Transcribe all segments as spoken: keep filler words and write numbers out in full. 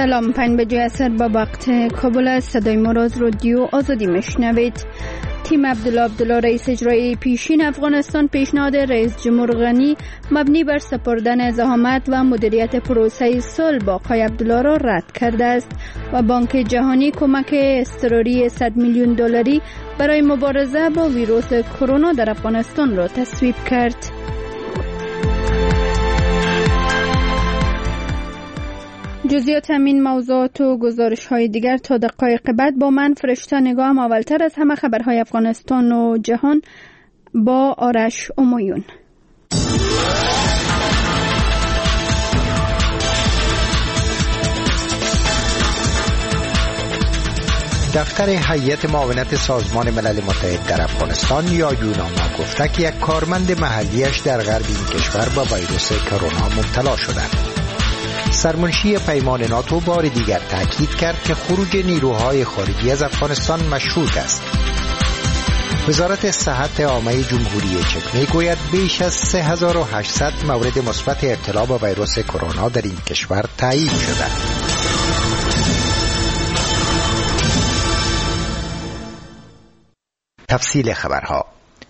سلام، پنج بجه اثر با وقت کابل است. صدای ما را از رادیو آزادی میشنوید. تیم عبدالله عبدالله رئیس اجرایی پیشین افغانستان پیشنهاد رئیس جمهور غنی مبنی بر سپردن زحامت و مدیریت پروسه صلح با آقای عبدالله را رد کرده است و بانک جهانی کمک اضطراری صد میلیون دلاری برای مبارزه با ویروس کرونا در افغانستان را تصویب کرد. جزئیات همین موضوعات و گزارش های دیگر تا دقایق بعد با من فرشته نگاهم. اولتر از همه خبرهای افغانستان و جهان با آرش امایون. دفتر هیئت معاونت سازمان ملل متحد در افغانستان یا یوناما گفته که یک کارمند محلیش در غرب این کشور با ویروس کرونا مبتلا شده. سرمنشی پیمان ناتو بار دیگر تاکید کرد که خروج نیروهای خارجی از افغانستان مشروط است. وزارت صحت عامه جمهوری چک میگوید بیش از سه هزار و هشتصد مورد مثبت ابتلا با ویروس کرونا در این کشور تایید شده. تفصیل خبرها.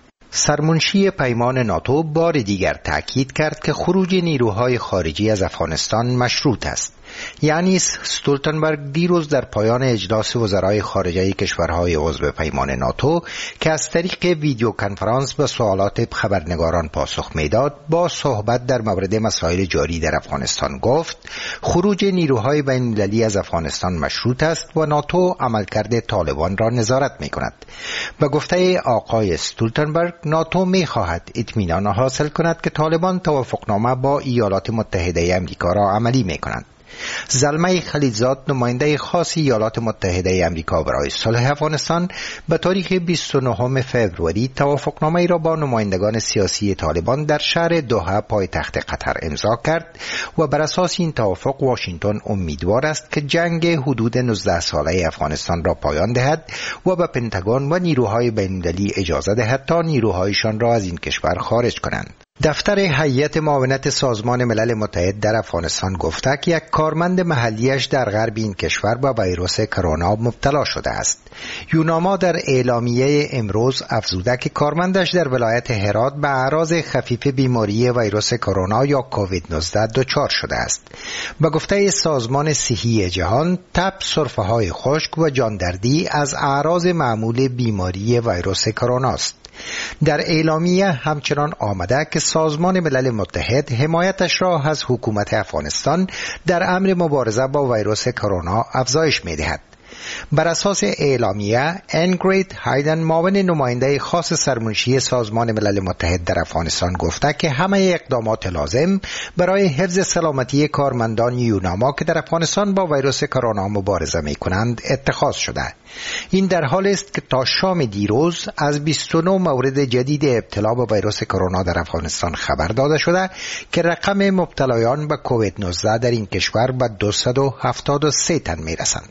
سرمنشی پیمان ناتو بار دیگر تاکید کرد که خروج نیروهای خارجی از افغانستان مشروط است. یعنی استولتنبرگ دیروز در پایان اجلاس وزرای خارجه کشورهای عضو پیمان ناتو که از طریق ویدیو کنفرانس به سوالات خبرنگاران پاسخ میداد، با صحبت در مورد مسائل جاری در افغانستان گفت خروج نیروهای بین المللی از افغانستان مشروط است و ناتو عملکرد طالبان را نظارت می کند. به گفته آقای استولتنبرگ، ناتو می خواهد اطمینان حاصل کند که طالبان توافقنامه با ایالات متحده امریکا را عملی می کنند. زلمه خلیلزاد، نماینده خاص ایالات متحده امریکا برای صلح افغانستان، به تاریخ بیست و نهم فوریه توافقنامه ای را با نمایندگان سیاسی طالبان در شهر دوحه پایتخت قطر امضا کرد و بر اساس این توافق واشنگتن امیدوار است که جنگ حدود نوزده ساله افغانستان را پایان دهد و به پنتاگون و نیروهای بین‌المللی اجازه دهد تا نیروهایشان را از این کشور خارج کنند. دفتر هیئت معاونت سازمان ملل متحد در افغانستان گفته که یک کارمند محلیش در غرب این کشور با ویروس کرونا مبتلا شده است. یوناما در اعلامیه امروز افزوده که کارمندش در ولایت هرات به اعراض خفیف بیماری ویروس کرونا یا کووید نوزده دچار شده است. به گفته سازمان صحی جهان، تب، سرفه‌های خشک و جاندردی از اعراض معمول بیماری ویروس کرونا است. در اعلامیه همچنان آمده که سازمان ملل متحد حمایتش را از حکومت افغانستان در امر مبارزه با ویروس کرونا افزایش می‌دهد. بر اساس اعلامیه، انگرید هایدن، معاون نماینده خاص سرمنشی سازمان ملل متحد در افغانستان گفته که همه اقدامات لازم برای حفظ سلامتی کارمندان یوناما که در افغانستان با ویروس کرونا مبارزه می‌کنند اتخاذ شده. این در حالی است که تا شام دیروز از بیست و نه مورد جدید ابتلا به ویروس کرونا در افغانستان خبر داده شده که رقم مبتلایان به کووید نوزده در این کشور به دویست و هفتاد و سه تن می‌رسند.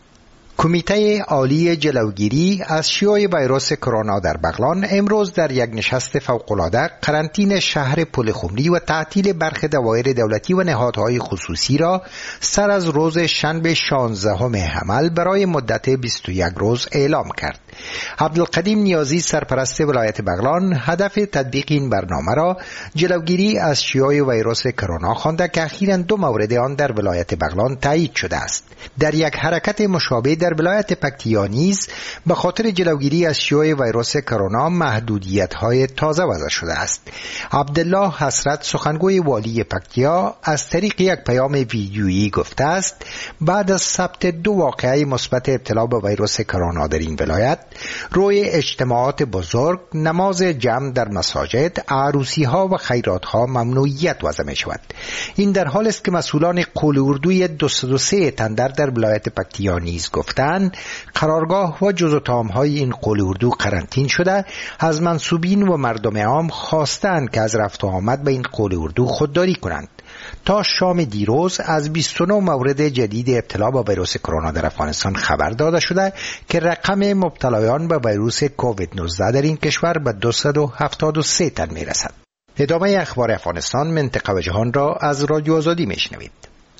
کمیته عالی جلوگیری از شیوع ویروس کرونا در بغلان امروز در یک نشست فوق‌العاده قرنطینه شهر پلخمری و تعطیل برخی دوایر دولتی و نهادهای خصوصی را سر از روز شنبه شانزدهم حمل برای مدت بیست و یک روز اعلام کرد. عبدالقدیم نیازی، سرپرست ولایت بغلان، هدف تطبیق این برنامه را جلوگیری از شیوع ویروس کرونا خوانده که اخیراً دو مورد آن در ولایت بغلان تایید شده است. در یک حرکت مشابه در ولایت پکتیا نیز به خاطر جلوگیری از شیوع ویروس کرونا محدودیت‌های تازه وضع شده است. عبدالله حسرت، سخنگوی والی پکتیا، از طریق یک پیام ویدیویی گفته است بعد از ثبت دو واقعه مثبت ابتلا به ویروس کرونا در این ولایت، روی اجتماعات بزرگ، نماز جمع در مساجد، عروسی‌ها و خیرات‌ها ممنوعیت وضع می‌شود. این در حالی است که مسئولان قول اردوی دویست و سه تندر در ولایت پکتیا نیز گفتند قرارگاه و جز و طعام‌های این قول اردو قرنطین شده. از منصوبین و مردم عام خواستند که از رفت و آمد به این قول اردو خودداری کنند. تا شام دیروز از بیست و نه مورد جدید ابتلا با ویروس کرونا در افغانستان خبر داده شده که رقم مبتلایان به ویروس کووید نوزده در این کشور به دویست و هفتاد و سه تن میرسد. ادامه اخبار افغانستان، منطقه و جهان را از رادیو آزادی میشنوید.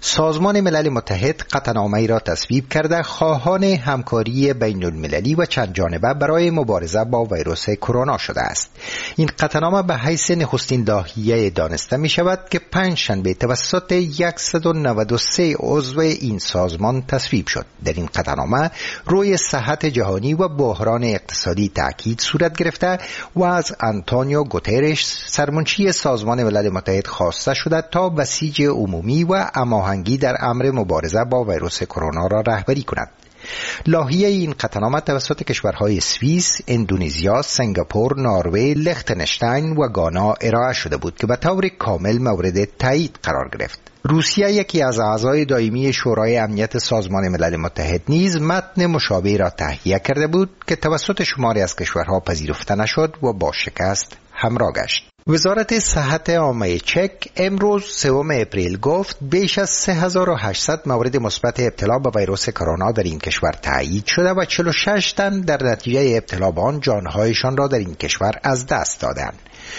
سازمان ملل متحد قطعنامه‌ای را تصویب کرده خواهان همکاری بین المللی و چند جانبه برای مبارزه با ویروس کرونا شده است. این قطعنامه به حیث نخستین لاهیه دانسته می شود که پنج شنبه توسط صد و نود و سه عضو این سازمان تصویب شد. در این قطعنامه روی صحت جهانی و بحران اقتصادی تاکید صورت گرفته و از آنتونیو گوترش سرمنشی سازمان ملل متحد خواسته شده تا بسیج عمومی و هماهنگی در امر مبارزه با ویروس کرونا را رهبری کند. لاهیه این قطعنامه توسط کشورهای سوئیس، اندونزیا، سنگاپور، نروژ، لختنشتین و گانا ارائه شده بود که به طور کامل مورد تایید قرار گرفت. روسیه یکی از اعضای دائمی شورای امنیت سازمان ملل متحد نیز متن مشابه را تهیه کرده بود که توسط شماری از کشورها پذیرفته نشد و با شکست همراه گشت. وزارت صحت عامه چک امروز سوم اپریل گفت بیش از سه هزار و هشتصد مورد مثبت ابتلا به ویروس کرونا در این کشور تایید شده و چهل و شش تن در نتیجه ابتلا به آن جانهایشان را در این کشور از دست دادند.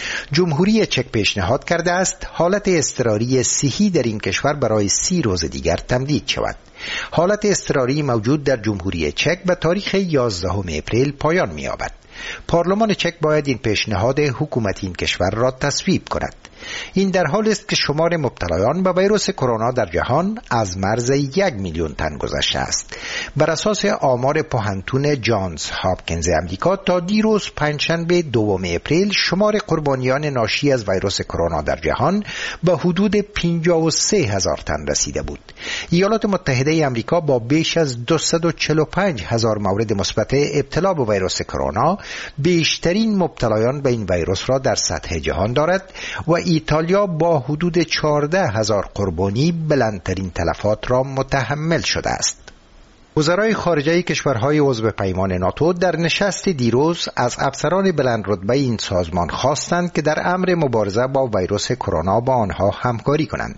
جمهوری چک پیشنهاد کرده است حالت اضطراری صحی در این کشور برای سی روز دیگر تمدید شود. حالت اضطراری موجود در جمهوری چک به تاریخ یازدهم اپریل پایان می‌یابد. پارلمان چک باید این پیشنهاد حکومت این کشور را تصویب کند. این در حال است که شمار مبتلایان به ویروس کرونا در جهان از مرز یک میلیون تن گذشته است. بر اساس آمار پوهنتون جانز هاپکینز امریکا تا دیروز پنجشنبه دوم اپریل شمار قربانیان ناشی از ویروس کرونا در جهان به حدود پنجاه و سه هزار تن رسیده بود. ایالات متحده امریکا با بیش از دویست و چهل و پنج هزار مورد مثبت ابتلا به ویروس کرونا بیشترین مبتلایان به این ویروس را در سطح جهان دارد و ایتالیا با حدود چهارده هزار قربانی بلندترین تلفات را متحمل شده است. وزرای خارجه کشورهای عضو پیمان ناتو در نشست دیروز از افسران بلند رتبه این سازمان خواستند که در امر مبارزه با ویروس کرونا با آنها همکاری کنند.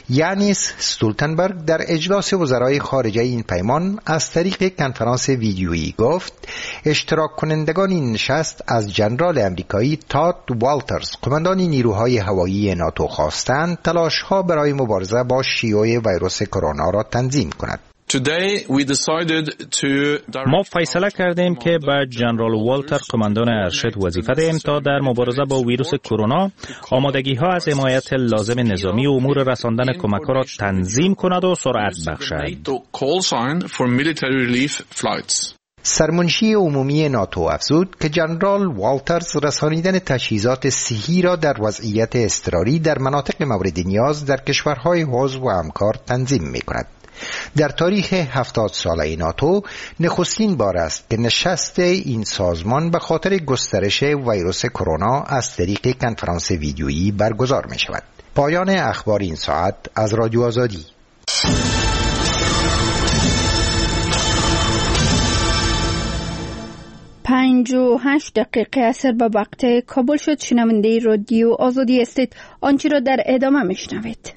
یانیس استولتنبرگ در اجلاس وزرای خارجه این پیمان از طریق کنفرانس ویدیویی گفت اشتراک کنندگان این نشست از ژنرال امریکایی تاد والترز قماندان نیروهای هوایی ناتو خواستند تلاش‌ها برای مبارزه با شیوع ویروس کرونا را تنظیم کند. ما فیصله کردیم که به ژنرال والتر قماندان ارشد وظیفه دهیم تا در مبارزه با ویروس کرونا آمادگی ها از حمایت لازم نظامی و امور رساندن کمک را تنظیم کند و سرعت بخشد. سرمنشی عمومی ناتو افزود که ژنرال والترز رسانیدن تجهیزات صحی را در وضعیت اضطراری در مناطق مورد نیاز در کشورهای عضو و همکار تنظیم می‌کند. در تاریخ هفتاد ساله ناتو نخستین بار است که نشست این سازمان به خاطر گسترش ویروس کرونا از طریق کنفرانس ویدیویی برگزار می شود. پایان اخبار این ساعت از رادیو آزادی. پنج و هشت دقیقه عصر به وقت کابل شد. شنونده رادیو آزادی استید. آنچه را در ادامه میشنوید.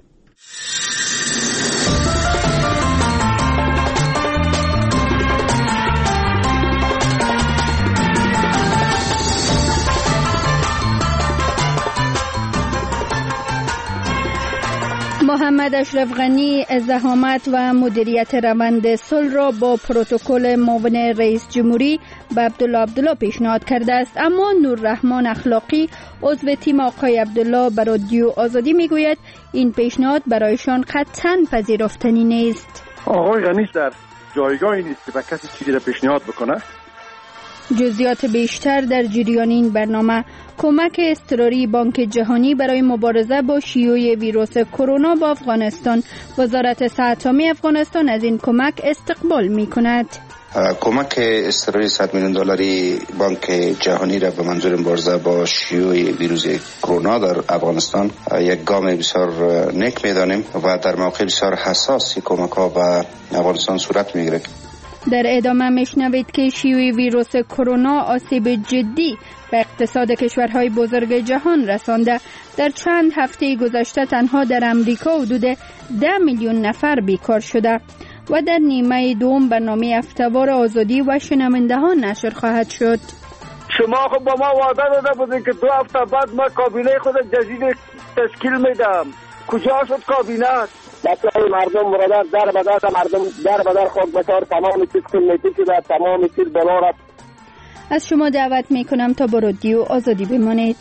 محمد اشرف غنی زحامت و مدیریت روند صلح را با پروتکل معاون رئیس جمهوری به عبدالله عبدالله پیشنهاد کرده است، اما نوررحمان اخلاقی عضو تیم آقای عبدالله به رادیو آزادی میگوید این پیشنهاد برایشان قطعاً پذیرفتنی نیست. آقای غنی در جایگاهی نیست که به کسی چیزی را پیشنهاد بکنه. جزئیات بیشتر در جریان این برنامه. کمک اضطراری بانک جهانی برای مبارزه با شیوع ویروس کرونا با افغانستان. وزارت صحت عامه افغانستان از این کمک استقبال می کند. کمک اضطراری صد میلیون دلاری بانک جهانی را به منظور مبارزه با شیوع ویروس کرونا در افغانستان یک گام بسیار نیک می‌دانیم و در موقع بسیار حساس کمک ها به افغانستان صورت می‌گیرد. در ادامه میشنوید که شیوع ویروس کرونا آسیب جدی به اقتصاد کشورهای بزرگ جهان رسانده. در چند هفته گذشته تنها در امریکا حدود ده میلیون نفر بیکار شده و در نیمه دوم برنامه هفته‌وار آزادی و شنونده نشر خواهد شد. شما خب با ما وعده داده بودین که دو هفته بعد ما کابینه خود جدید تشکیل میدم. کجا شد کابینه؟ بچه‌های مردم برادر در به در مردم در به در خود بسار تمام چیز کمیتی شده، تمام چیز بالا رفت. از شما دعوت میکنم تا با رادیو آزادی بمانید.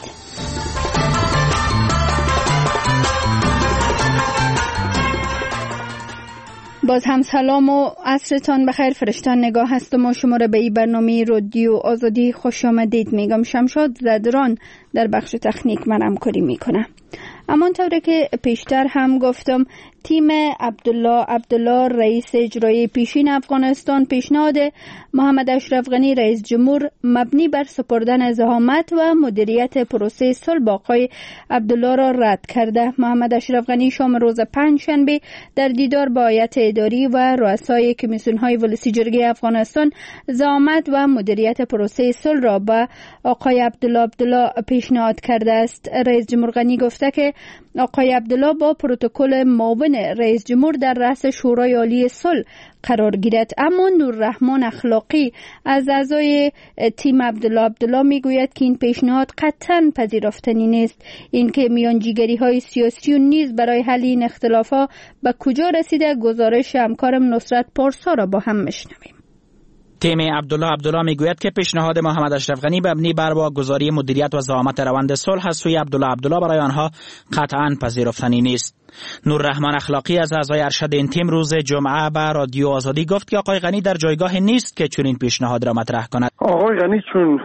باز هم سلام و عصرتان بخیر. فرشتان نگاه هستم و شما را به این برنامه رادیو آزادی خوش آمدید میگم. شمشاد زدران در بخش تکنیک من همکاری میکنه. همانطوری که پیشتر هم گفتم، تیم عبدالله عبدالله رئیس اجرایی پیشین افغانستان پیشنهاد محمد اشرف غنی رئیس جمهور مبنی بر سپردن زحامت و مدیریت پروسه صلح با آقای عبدالله را رد کرده. محمد اشرف غنی شام روز پنجشنبه در دیدار با هیئت اداری و رؤسای کمیسیون‌های ولسی جرگه افغانستان زحامت و مدیریت پروسه صلح را به آقای عبدالله عبدالله پیشنهاد کرده است. رئیس جمهور غنی گفته که آقای عبدالله با پروتکل معاون رئیس جمهور در رأس شورای عالی صلح قرار گیرد. اما نوررحمان اخلاقی از اعضای تیم عبدالله عبدالله میگوید که این پیشنهاد قطعاً پذیرفتنی نیست. اینکه میانجیگری های سیاسی و نیز برای حل این اختلافات به کجا رسیده، گزارش همکارم نصرت پارسا را با هم میشنویم. تیم عبدالله عبدالله میگوید که پیشنهاد محمد اشرف غنی مبنی بر واگذاری مدیریت و زعامت روند صلح از سوی عبدالله عبدالله برای آنها قطعاً پذیرفتنی نیست. نوررحمان اخلاقی از اعضای ارشد این تیم روز جمعه به رادیو آزادی گفت که آقای غنی در جایگاه نیست که چنین پیشنهاد را مطرح کند. آقای غنی چون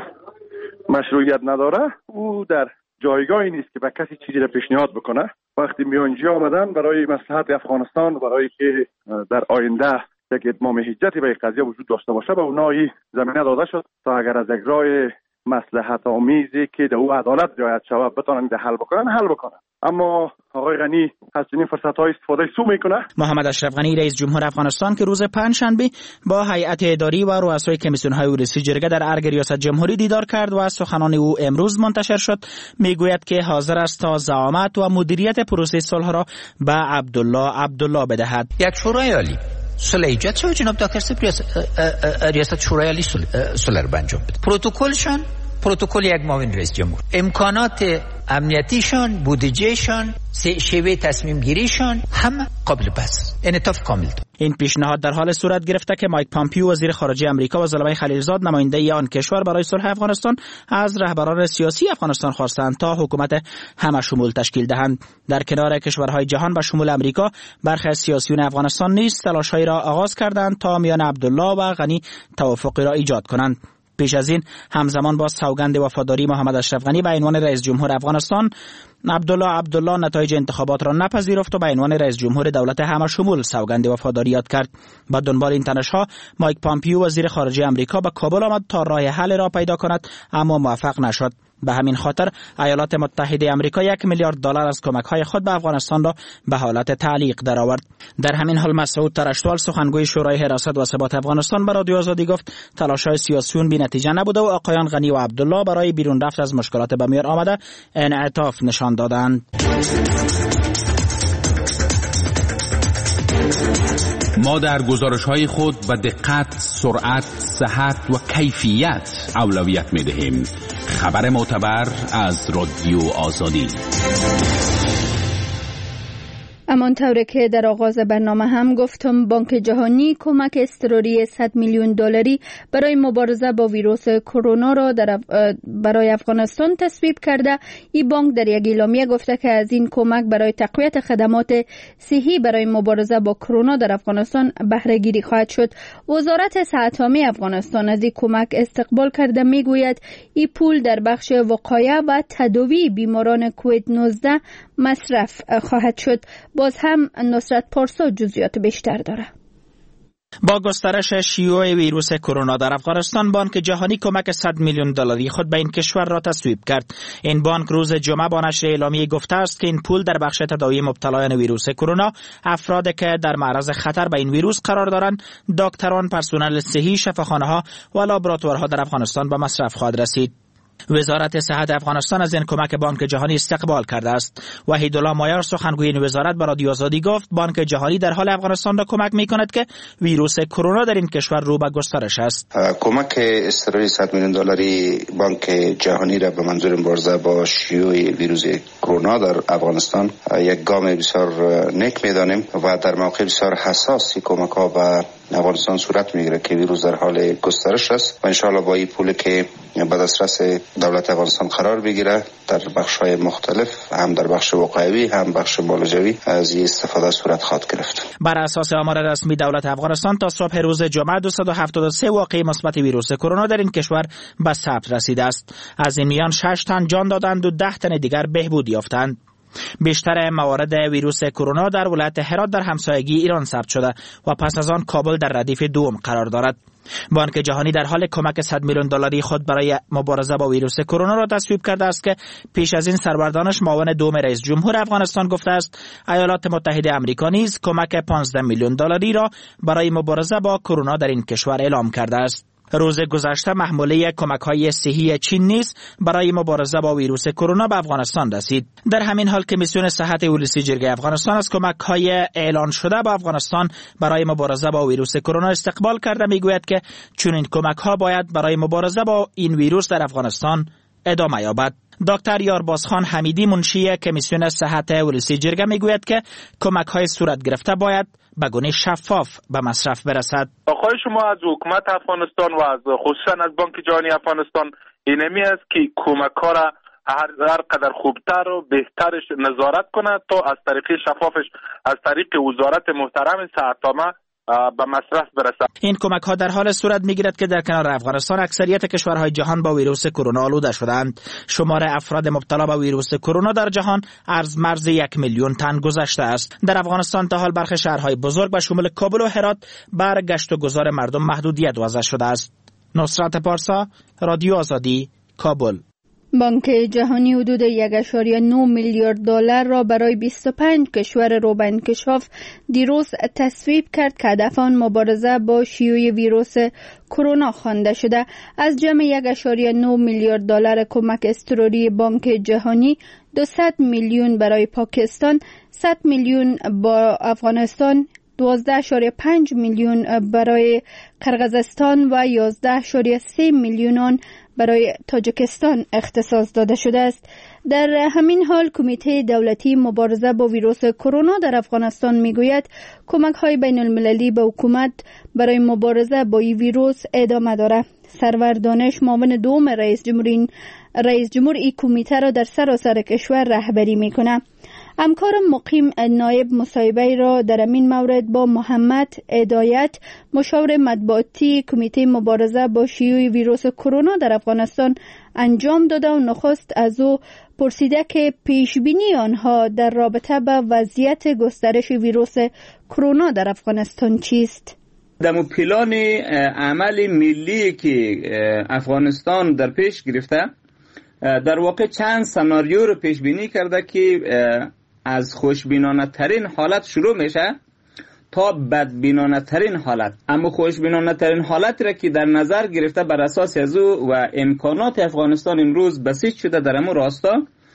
مشروعیت نداره، او در جایگاهی نیست که به کسی چیزی را پیشنهاد بکنه. وقتی میانجی آمدن برای مصلحت افغانستان، برای که در آینده یک اتمام حجتی به قضیه وجود داشته باشه، به اونایی زمینه داده شد تا اگر از یک راه مصلحت آمیزی که در او عدالت رعایت شود بتونن حل بکنن حل بکنن. اما آقای غنی از این فرصت‌های استفاده سو میکنه. محمد اشرف غنی رئیس جمهور افغانستان که روز پنجشنبه با هیئت اداری و رؤسای کمیسیون‌های ولسی جرگه در ارگ ریاست جمهوری دیدار کرد و سخنان او امروز منتشر شد، میگوید که حاضر است تا زعامت و مدیریت پروسه صلح را به عبدالله عبدالله بدهد. یک شورای عالی صلح ایجاد شد، جناب دکتر سپر ریاست شورای عالی صلح را انجام بده. پروتکلشان پروتکل یک معاون رئیس جمهور، امکانات امنیتیشان، بودجهشان، شیوه تصمیم گیریشان همه قابل بحث، انعطاف کامل دارد. این پیشنهاد در حال صورت گرفته که مایک پامپیو وزیر خارجه آمریکا و زلمه خلیلزاد نماینده آن کشور برای صلح افغانستان از رهبران سیاسی افغانستان خواستند تا حکومت همه شمول تشکیل دهند. در کنار کشورهای جهان به شمول آمریکا، برخی از سیاسیون افغانستان نیز تلاش‌هایی را آغاز کردند تا میان عبدالله و غنی توافقی را ایجاد کنند. پیش از این همزمان با سوگند وفاداری محمد اشرف غنی به عنوان رئیس جمهور افغانستان، عبدالله عبدالله نتایج انتخابات را نپذیرفت و به عنوان رئیس جمهور دولت همه شمول سوگند وفاداری یاد کرد. با دنبال این تنش‌ها، مایک پامپیو وزیر خارجه آمریکا به کابل آمد تا راه حل را پیدا کند، اما موفق نشد. به همین خاطر ایالات متحده آمریکا یک میلیارد دلار از کمک‌های خود به افغانستان را به حالت تعلیق درآورد. در همین حال مسعود ترشتوال سخنگوی شورای حراست و ثبات افغانستان به رادیو آزادی گفت تلاش‌های سیاسیون بی‌نتیجه نبوده و آقایان غنی و عبدالله برای بیرون رفت از مشکلات به میان آمده انعطاف نشان دادند. ما در گزارش‌های خود به دقت، سرعت، صحت و کیفیت اولویت می‌دهیم. خبر معتبر از رادیو آزادی. همانطور که در آغاز برنامه هم گفتم، بانک جهانی کمک اضطراری صد میلیون دلاری برای مبارزه با ویروس کرونا را در برای افغانستان تصویب کرده. این بانک در یک اعلامیه گفته که از این کمک برای تقویت خدمات صحی برای مبارزه با کرونا در افغانستان بهره گیری خواهد شد. وزارت صحت عامه افغانستان از این کمک استقبال کرده، میگوید این پول در بخش وقایه و تداوی بیماران کووید نوزده مصرف خواهد شد. باز هم نصرت پارسا جزئیات بیشتر داره. با گسترش شیوع ویروس کرونا در افغانستان، بانک جهانی کمک صد میلیون دلاری خود به این کشور را تصویب کرد. این بانک روز جمعه با نشر اعلامیه گفته است که این پول در بخش تداوی مبتلایان ویروس کرونا، افرادی که در معرض خطر به این ویروس قرار دارند، دکتران، پرسنل صحی، شفاخانه‌ها و لابراتوارها در افغانستان به مصرف خواهد رسید. وزارت صحت افغانستان از این کمک بانک جهانی استقبال کرده است. وحیدالله مایار سخنگوی این وزارت به رادیو آزادی گفت بانک جهانی در حال افغانستان را کمک می‌کند که ویروس کرونا در این کشور رو به گسترش است. کمک اضطراری صد میلیون دلاری بانک جهانی را به منظور مبارزه با شیوع ویروس کرونا در افغانستان یک گام بسیار نیک میدانیم و در موقع بسیار حساسی کمک ها به افغانستان صورت میگیره که ویروس در حال گسترش است و انشاءالله با این پولی که به دسترس دولت افغانستان قرار بگیره در بخش های مختلف، هم در بخش وقایوی هم بخش مالجوی، از این استفاده صورت خواهد گرفت. بر اساس آمار رسمی دولت افغانستان تا صبح روز جمعه دویست و هفتاد و سه واقعه مثبت ویروس کرونا در این کشور به ثبت رسیده است. از این میان شش تن جان دادند و ده تن دیگر بهبود یافتند. بیشتر موارد ویروس کرونا در ولایت هرات در همسایگی ایران ثبت شده و پس از آن کابل در ردیف دوم قرار دارد. بانک جهانی در حال کمک صد میلیون دلاری خود برای مبارزه با ویروس کرونا را تصویب کرده است که پیش از این سربردانش معاون دوم رئیس جمهور افغانستان گفته است ایالات متحده آمریکا نیز کمک پانزده میلیون دلاری را برای مبارزه با کرونا در این کشور اعلام کرده است. روز گذشته محموله کمک‌های صحی چین نیز برای مبارزه با ویروس کرونا به افغانستان رسید. در همین حال کمیسیون صحت ولسی جرگه افغانستان از کمک‌های اعلان شده به افغانستان برای مبارزه با ویروس کرونا استقبال کرده میگوید که چنین کمک‌ها باید برای مبارزه با این ویروس در افغانستان ادامه یابد. دکتر یاربازخان حمیدی منشی کمیسیون صحت ولسی جرگه میگوید که کمک‌های صورت گرفته باید به گونه شفاف به مصرف برسد. خواهش شما از حکومت افغانستان و از خصوصا از بانک جهانی افغانستان اینمی است که کمک‌ها را هر هر قدر خوبتر و بهترش نظارت کند تا از طریق شفافش از طریق وزارت محترم صحت‌عامه به مصرف برسد. این کمک ها در حال صورت میگیرد که در کنار افغانستان اکثریت کشورهای جهان با ویروس کرونا آلوده شدند. شمار افراد مبتلا به ویروس کرونا در جهان از مرز یک میلیون تن گذشته است. در افغانستان تا حال برخی شهرهای بزرگ به شمول کابل و هرات بر گشت و گذار مردم محدودیت وضع شده است. نصرت پارسا، رادیو آزادی، کابل. بانک جهانی حدود یک و نه میلیارد دلار را برای بیست و پنج کشور رو به انکشاف دیروز تصویب کرد که هدف آن مبارزه با شیوع ویروس کرونا خوانده شده. از جمع یک و نه میلیارد دلار کمک اضطراری بانک جهانی دویست میلیون برای پاکستان، صد میلیون با افغانستان، دوازده و پنج میلیون برای قرقیزستان و یازده و سه میلیون آن برای تاجیکستان اختصاص داده شده است. در همین حال کمیته دولتی مبارزه با ویروس کرونا در افغانستان میگوید کمک‌های بین المللی به حکومت برای مبارزه با این ویروس ادامه دارد. سرور دانش معاون دوم رئیس جمهور رئیس جمهور این کمیته را در سراسر کشور رهبری میکنه. همکارم مقیم نایب مصاحبه را در این مورد با محمد هدایت مشاور مطبوعاتی کمیته مبارزه با شیوع ویروس کرونا در افغانستان انجام داده و نخست از او پرسیده که پیش بینی آنها در رابطه با وضعیت گسترش ویروس کرونا در افغانستان چیست؟ در پلان عمل ملی که افغانستان در پیش گرفته در واقع چند سناریو رو پیش بینی کرده که از خوشبینانه ترین حالت شروع میشه تا بدبینانه ترین حالت. اما خوشبینانه ترین حالت را که در نظر گرفته بر اساس از او و امکانات افغانستان امروز بسیج شده در امو راستا،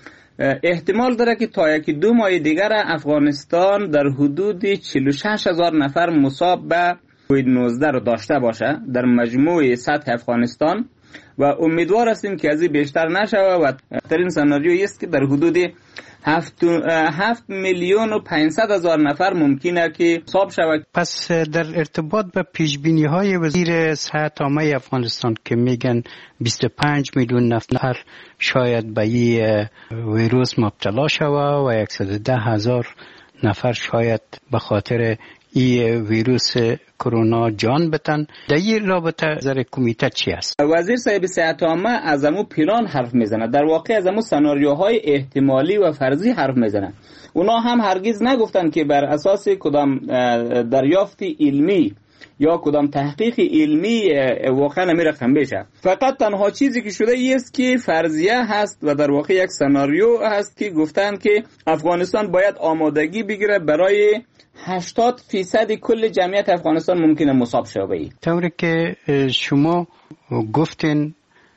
احتمال داره که تا یکی دو ماه دیگر افغانستان در حدود چهل و شش هزار نفر مصاب به کووید نوزده رو داشته باشه در مجموع سطح افغانستان و امیدوار هستیم که از این بیشتر نشه و ترین سناریویی است که در حدود هفت, هفت میلیون و پانصد هزار نفر ممکنه که مصاب شود. پس در ارتباط به پیشبینی های وزیر صحت عامه افغانستان که میگن بیست و پنج میلیون نفر شاید به این ویروس مبتلا شود و صد و ده هزار نفر شاید به خاطر این ویروس کرونا جان بتن، در این رابطه نظر کمیته چی است؟ وزیر صاحب صحت عامه از امو پلان حرف میزنه، در واقع از امو سناریوهای احتمالی و فرضی حرف میزنه. اونا هم هرگز نگفتن که بر اساس کدام دریافت علمی یا کدام تحقیق علمی واقعا نمی رقم بشه. فقط تنها چیزی که شده است که فرضیه هست و در واقع یک سناریو هست که گفتن که افغانستان باید آمادگی بگیره برای هشتاد فیصد کل جمعیت افغانستان ممکنه مصاب شوه. طوری که شما گفتین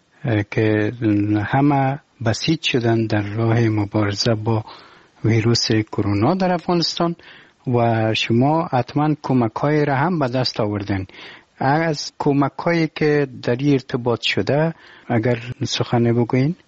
که همه بسیج شدن در راه مبارزه با ویروس کرونا در افغانستان و شما حتما کمک‌های را هم به دست آوردن. از کمک‌هایی که در این ارتباط شده اگر سخنی بگوین؟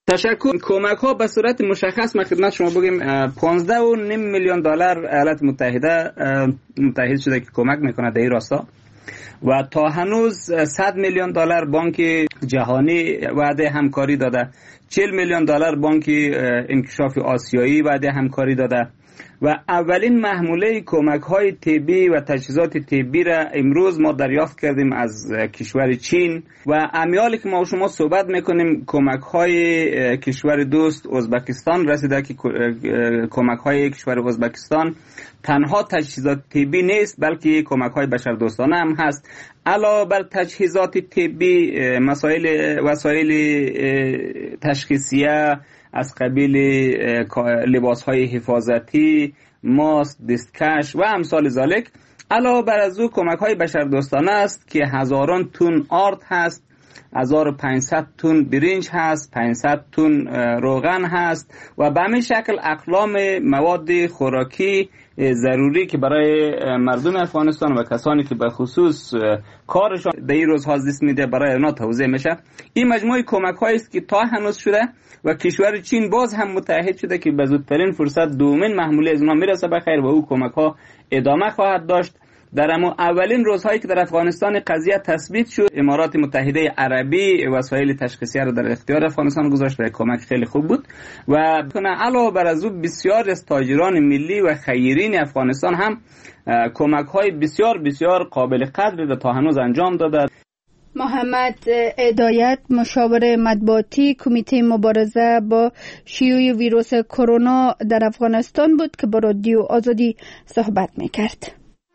تشکر. کمک ها به صورت مشخص، من خدمت شما بگیم پانزده و نیم میلیون دلار ایالات متحده متحد شده که کمک میکنه در این راستا و تا هنوز صد میلیون دلار بانک جهانی وعده همکاری داده، چهل میلیون دلار بانک انکشاف آسیایی وعده همکاری داده و اولین محموله کمک های طبی و تجهیزات طبی را امروز ما دریافت کردیم از کشور چین و امیالی که ما و شما صحبت میکنیم کمک های کشور دوست ازبکستان رسیده که کمک های کشور ازبکستان تنها تجهیزات طبی نیست بلکه کمک های بشردوستانه هم هست. علاوه بر تجهیزات طبی، مسائل وسایل تشخیصیه از قبیل لباس های حفاظتی، ماسک، دستکش و امثال ذالک. علاوه بر از او کمک های بشردوستانه است که هزاران تن آرد هست، هزار و پانصد تن برنج هست، پانصد تن روغن هست و به همین شکل اقلام مواد خوراکی ضروری که برای مردم افغانستان و کسانی که به خصوص کارشان در این روزها دست میده برای اونا توزیع میشه. این مجموعه کمک هایی است که تا هنوز شده و کشور چین باز هم متحد شده که به زودترین فرصت دومین محموله از اونا میرسه بخیر و او کمک ها ادامه خواهد داشت. در اما اولین روزهایی که در افغانستان قضیه تثبیت شد، امارات متحده عربی وسایل تشخیصیه را در اختیار افغانستان گذاشت و کمک خیلی خوب بود و علاوه بر از او بسیار از تاجران ملی و خیرین افغانستان هم کمک های بسیار بسیار قابل قدری را تا هنوز انجام داده. محمد هدایت، مشاور مطبوعاتی کمیته مبارزه با شیوع ویروس کرونا در افغانستان بود که با رادیو آزادی صحبت میکرد.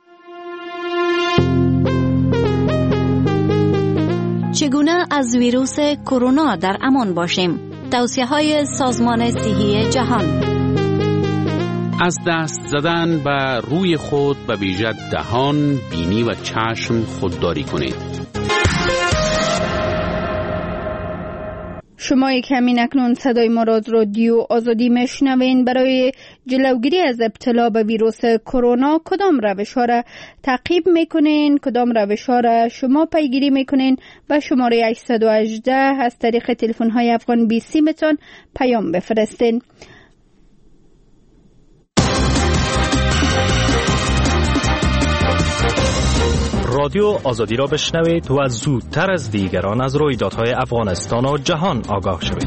چگونه از ویروس کرونا در امان باشیم؟ توصیه‌های سازمان صحی جهان. از دست زدن به روی خود به ویژه دهان، بینی و چشم خودداری کنید. شما یک همین اکنون صدای ما را از رادیو آزادی میشنوین. برای جلوگیری از ابتلا به ویروس کرونا کدام روش ها را تعقیب میکنین؟ کدام روش ها را شما پیگیری میکنین؟ به شماره هشتصد و هجده از طریق تلفن های افغان بیست سیمتان پیام بفرستین. رادیو آزادی را بشنوید و زودتر از دیگران از رویدادهای افغانستان و جهان آگاه شوید.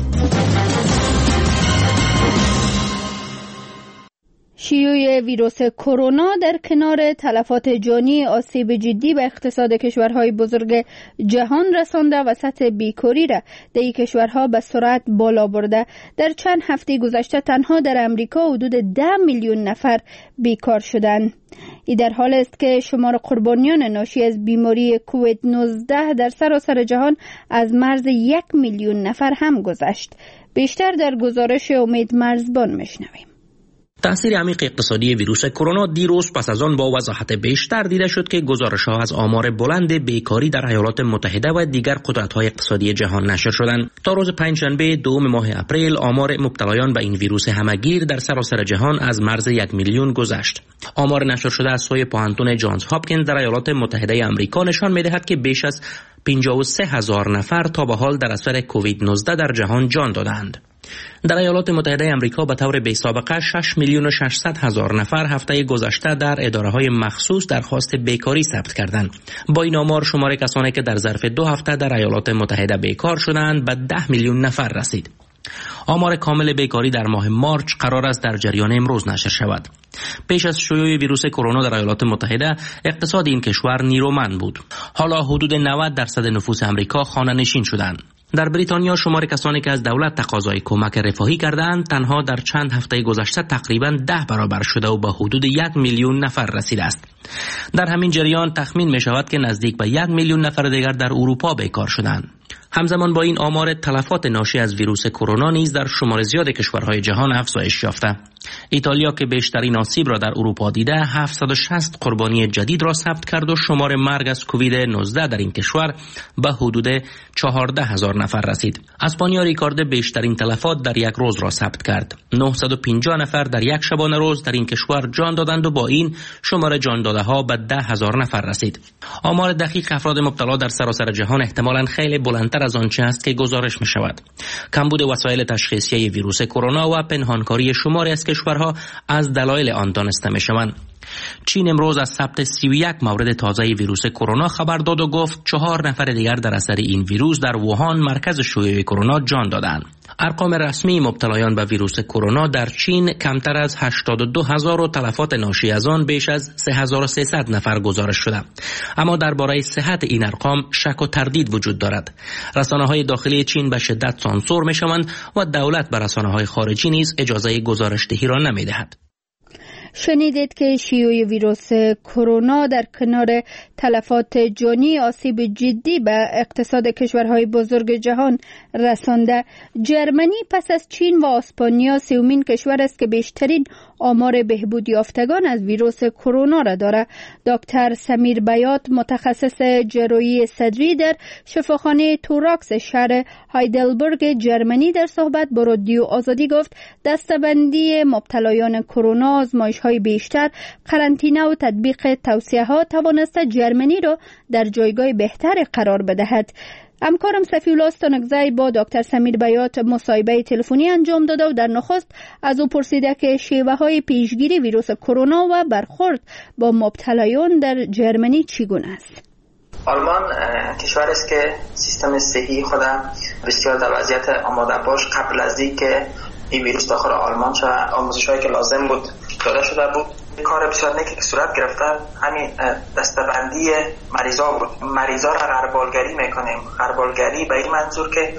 شیوع ویروس کرونا در کنار تلفات جانی آسیب جدی به اقتصاد کشورهای بزرگ جهان رسانده و سطح بیکاری را در این کشورها به سرعت بالا برده. در چند هفته گذشته تنها در امریکا حدود ده میلیون نفر بیکار شدند. این در حال است که شمار قربانیان ناشی از بیماری کووید نوزده در سراسر جهان از مرز یک میلیون نفر هم گذشت. بیشتر در گزارش امید مرزبان میشنویم. تأثیر عمیق اقتصادی ویروس کرونا دیروز پس از آن با وضاحت بیشتر دیده شد که گزارش‌ها از آمار بلند بیکاری در ایالات متحده و دیگر قدرت‌های اقتصادی جهان نشر شدند. تا روز پنجشنبه دوم ماه اپریل آمار مبتلایان به این ویروس همه‌گیر در سراسر جهان از مرز یک میلیون گذشت. آمار نشر شده از سوی پوهنتون جانز هاپکینز در ایالات متحده آمریکا نشان می‌دهد که بیش از پنجاه و سه هزار نفر تا به حال در اثر کووید نوزده در جهان جان دادند. در ایالات متحده آمریکا به طور بی‌سابقه شش میلیون و ششصد هزار نفر هفته گذشته در اداره‌های مخصوص درخواست بیکاری ثبت کردند. با این آمار شمار کسانی که در ظرف دو هفته در ایالات متحده بیکار شدند به ده میلیون نفر رسید. آمار کامل بیکاری در ماه مارچ قرار است در جریان امروز نشر شود. پیش از شیوع ویروس کرونا در ایالات متحده اقتصاد این کشور نیرومند بود. حالا حدود نود درصد نفوس آمریکا خانه نشین شدند. در بریتانیا شمار کسانی که از دولت تقاضای کمک رفاهی کردند تنها در چند هفته گذشته تقریباً ده برابر شده و به حدود یک میلیون نفر رسیده است. در همین جریان تخمین می شود که نزدیک به یک میلیون نفر دیگر در اروپا بیکار شدند. همزمان با این آمار تلفات ناشی از ویروس کرونا نیز در شمار زیاد کشورهای جهان افزایش یافته. ایتالیا که بیشترین آسیب را در اروپا دیده هفتصد و شصت قربانی جدید را ثبت کرد و شمار مرگ از کووید نوزده در این کشور به حدود چهارده هزار نفر رسید. اسپانیا ریکارد بیشترین تلفات در یک روز را ثبت کرد. نهصد و پنجاه نفر در یک شبانه روز در این کشور جان دادند و با این شمار جان داده ها به ده هزار نفر رسید. آمار دقیق افراد مبتلا در سراسر جهان احتمالاً خیلی بلندتر از آنچه است که گزارش می شود. کمبود وسایل تشخیصی ویروس کرونا و پنهانکاری شماری از کشورها از دلایل آن دانسته می شوند. چین امروز از ثبت سی و یک مورد تازه ویروس کرونا خبر داد و گفت چهار نفر دیگر در اثر این ویروس در ووهان مرکز شیوع کرونا جان دادند. ارقام رسمی مبتلایان به ویروس کرونا در چین کمتر از هشتاد و دو هزار و تلفات ناشی از آن بیش از سه هزار و سیصد نفر گزارش شده. اما درباره صحت این ارقام شک و تردید وجود دارد. رسانه‌های داخلی چین به شدت سانسور می‌شوند و دولت به رسانه‌های خارجی نیز اجازه گزارش دهی را نمی‌دهد. شنیدید که شیوع ویروس کرونا در کنار تلفات جانی آسیب جدی به اقتصاد کشورهای بزرگ جهان رسانده. جرمنی پس از چین و اسپانیا سومین کشور است که بیشترین آمار بهبود یافتگان از ویروس کرونا را دارد. دکتر سمیر بیات متخصص جراحی صدری در شفاخانه توراکس شهر هایدلبرگ جرمنی در صحبت با رادیو آزادی گفت دسته‌بندی مبتلایان کرونا، آزمایش‌های بیشتر، قرنطینه و تطبیق توصیه‌ها توانسته جرمنی را در جایگاه بهتر قرار بدهد. همکارم صفی‌الله استانکزی با دکتر سمیر بیات مصاحبه تلفنی انجام داده و در نخست از او پرسیده که شیوه‌های پیشگیری ویروس کرونا و برخورد با مبتلایان در جرمنی چگونه است؟ آلمان کشور است که سیستم صحی خودم بسیار در وضعیت آماده باش قبل از اینکه این ویروس داخل آلمان شد آموزش‌هایی که لازم بود داده شده بود. کار بسیار نیکی که صورت گرفته همین دسته‌بندی مریضا بود. مریضا را غربالگری میکنیم. غربالگری به این منظور که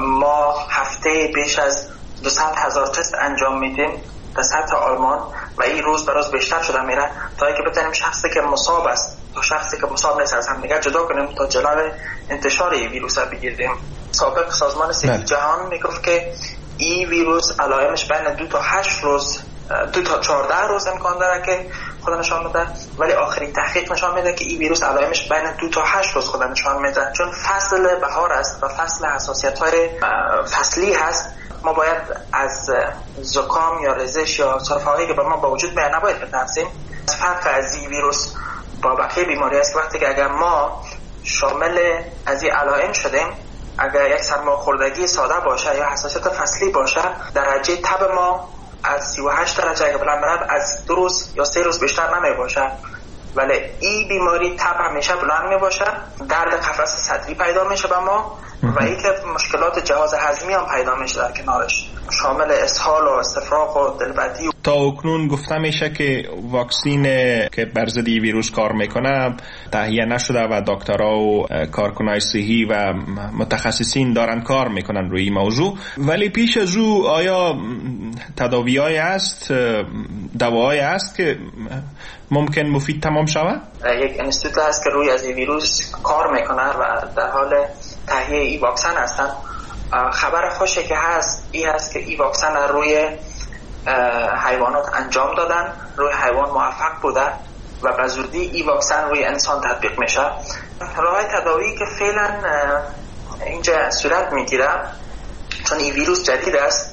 ما هفته بیش از دویست هزار تست انجام میدیم در سطح آلمان و این روز به روز بیشتر شده میره تا اینکه بتونیم شخصی که مصاب است تا شخصی که مصاب نیست از هم دیگر جدا کنیم تا جلوی انتشار این ویروس را بگیریم. سابق سازمان صحت جهان میگفت که این ویروس علائمش بین دو تا هشت روز دو تا چهارده روز امکان داره که خود نشان میده، ولی آخرین تحقیق نشان میده که این ویروس علائمش بین دو تا هشت روز خود نشان میده. چون فصل بهار است و فصل حساسیت‌های فصلی هست، ما باید از زکام یا رزش یا سرفه‌هایی که به ما با وجود میاد نباید بترسیم. فرق از این ویروس با بقیه بیماری است وقتی که اگر ما شامل از این علائم شدیم، اگر یک سرماخوردگی ساده باشه یا حساسیت فصلی باشه، درجه تب ما از سی و هشت درجه اگر بلند بره از دو روز یا سه روز بیشتر نمی باشه. ولی این بیماری تب همیشه بلند می باشه، درد قفس صدری پیدا میشه به ما و این که مشکلات جهاز هضمی هم پیدا میشه در کنارش، شامل اسهال و استفراغ و دلبدی. تا اکنون گفته میشه که واکسین که بر ضد ویروس کار میکنه تهیه نشده و دکترها و کارکنای صحی و متخصصین دارن کار میکنن روی این موضوع، ولی پیش از او آیا تداوی‌های هست، دواهایی هست که ممکن مفید تمام شود؟ یک انستیتوت هست که روی از این ویروس کار میکنه و در حال تهیه ای واکسن هستن. خبر خوشی که هست این هست که این واکسن روی حیوانات انجام دادن، روی حیوان موفق بوده و به زودی این واکسن روی انسان تطبیق میشه. راه تداوی که فعلا اینجا صورت میگیره، چون این ویروس جدید است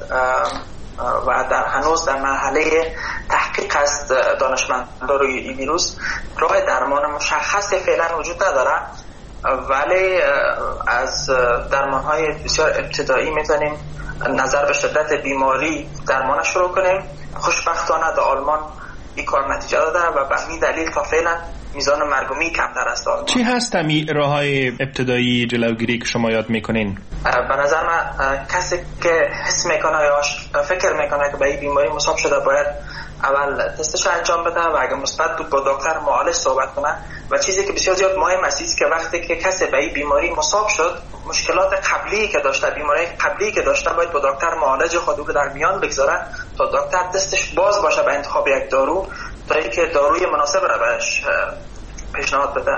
و در هنوز در مرحله تحقیق است دانشمندان روی این ویروس، راه درمان مشخص فعلا وجود نداره، ولی از درمان‌های بسیار ابتدایی میتونیم نظر به شدت بیماری درمان شروع کنیم. خوشبختانه در آلمان این کار نتیجه داده و به همین دلیل تا فعلا میزان مرگومی کمتر است. چی هست همی راه‌های ابتدایی جلوگیری که شما یاد میکنین؟ به نظر من کسی که حس میکنه یا فکر میکنه که به این بیماری مصاب شده باید اول تستش انجام بده و اگه مثبت بود با دکتر معالج صحبت کنه. و چیزی که بسیار زیاد مهم است که وقتی که کسی به این بیماری مصاب شد، مشکلات قبلی که داشته، بیماری قبلی که داشته، باید با دکتر معالج خود رو در میان بگذاره تا دکتر دستش باز باشه به انتخاب یک دارو تا اینکه داروی مناسب را بهش پیشنهاد بده.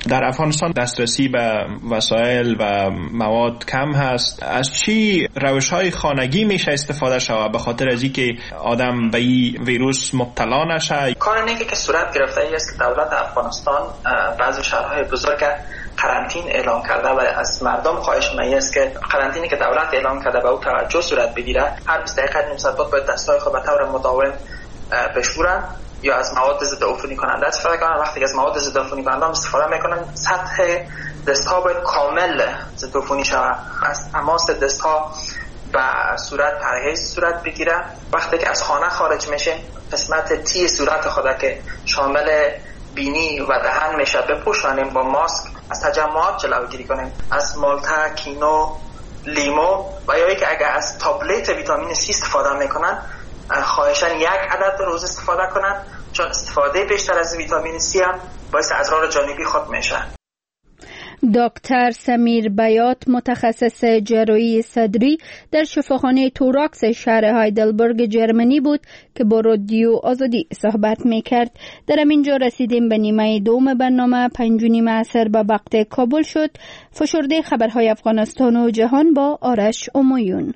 در افغانستان دسترسی به وسایل و مواد کم هست. از چی روش‌های خانگی میشه استفاده شود به خاطر از اینکه آدم به این ویروس مبتلا نشه؟ کار نیکی که صورت گرفته است که دولت افغانستان بعضی شهرهای بزرگ قرنطین اعلام کرده و از مردم خواهش می است که قرنطینی که دولت اعلام کرده به او توجه صورت بگیره. هر بیست دقیقه نیم ساعت باید دستای خود به طور مداوم بشورن یا از مواد ضد عفونی کننده استفاده کنن. وقتی از مواد ضد عفونی کننده استفاده میکنن سطح دست‌ها باید کامل ضد عفونی شود. از تماس دست‌ها به صورت پرهیز صورت بگیره. وقتی که از خانه خارج میشه قسمت تی صورت خود که شامل بینی و دهن میشه بپوشانیم با ماسک. از تجمعات جلوگیری کنیم. از مالته، کینو، لیمو و یا اینکه اگر از تابلت ویتامین سی استفاده میکنن خواهشاً یک عدد روز استفاده کنن، چون استفاده بیشتر از ویتامین سی هم باعث اضرار جانبی خود میشه. دکتر سمیر بیات متخصص جراحی صدری در شفاخانه توراکس شهر هایدلبرگ جرمنی بود که با رادیو آزادی صحبت میکرد. در همینجا رسیدیم به نیمه دوم برنامه. پنج و نیم عصر به وقت کابل شد. فشرده خبرهای افغانستان و جهان با آرش امویون.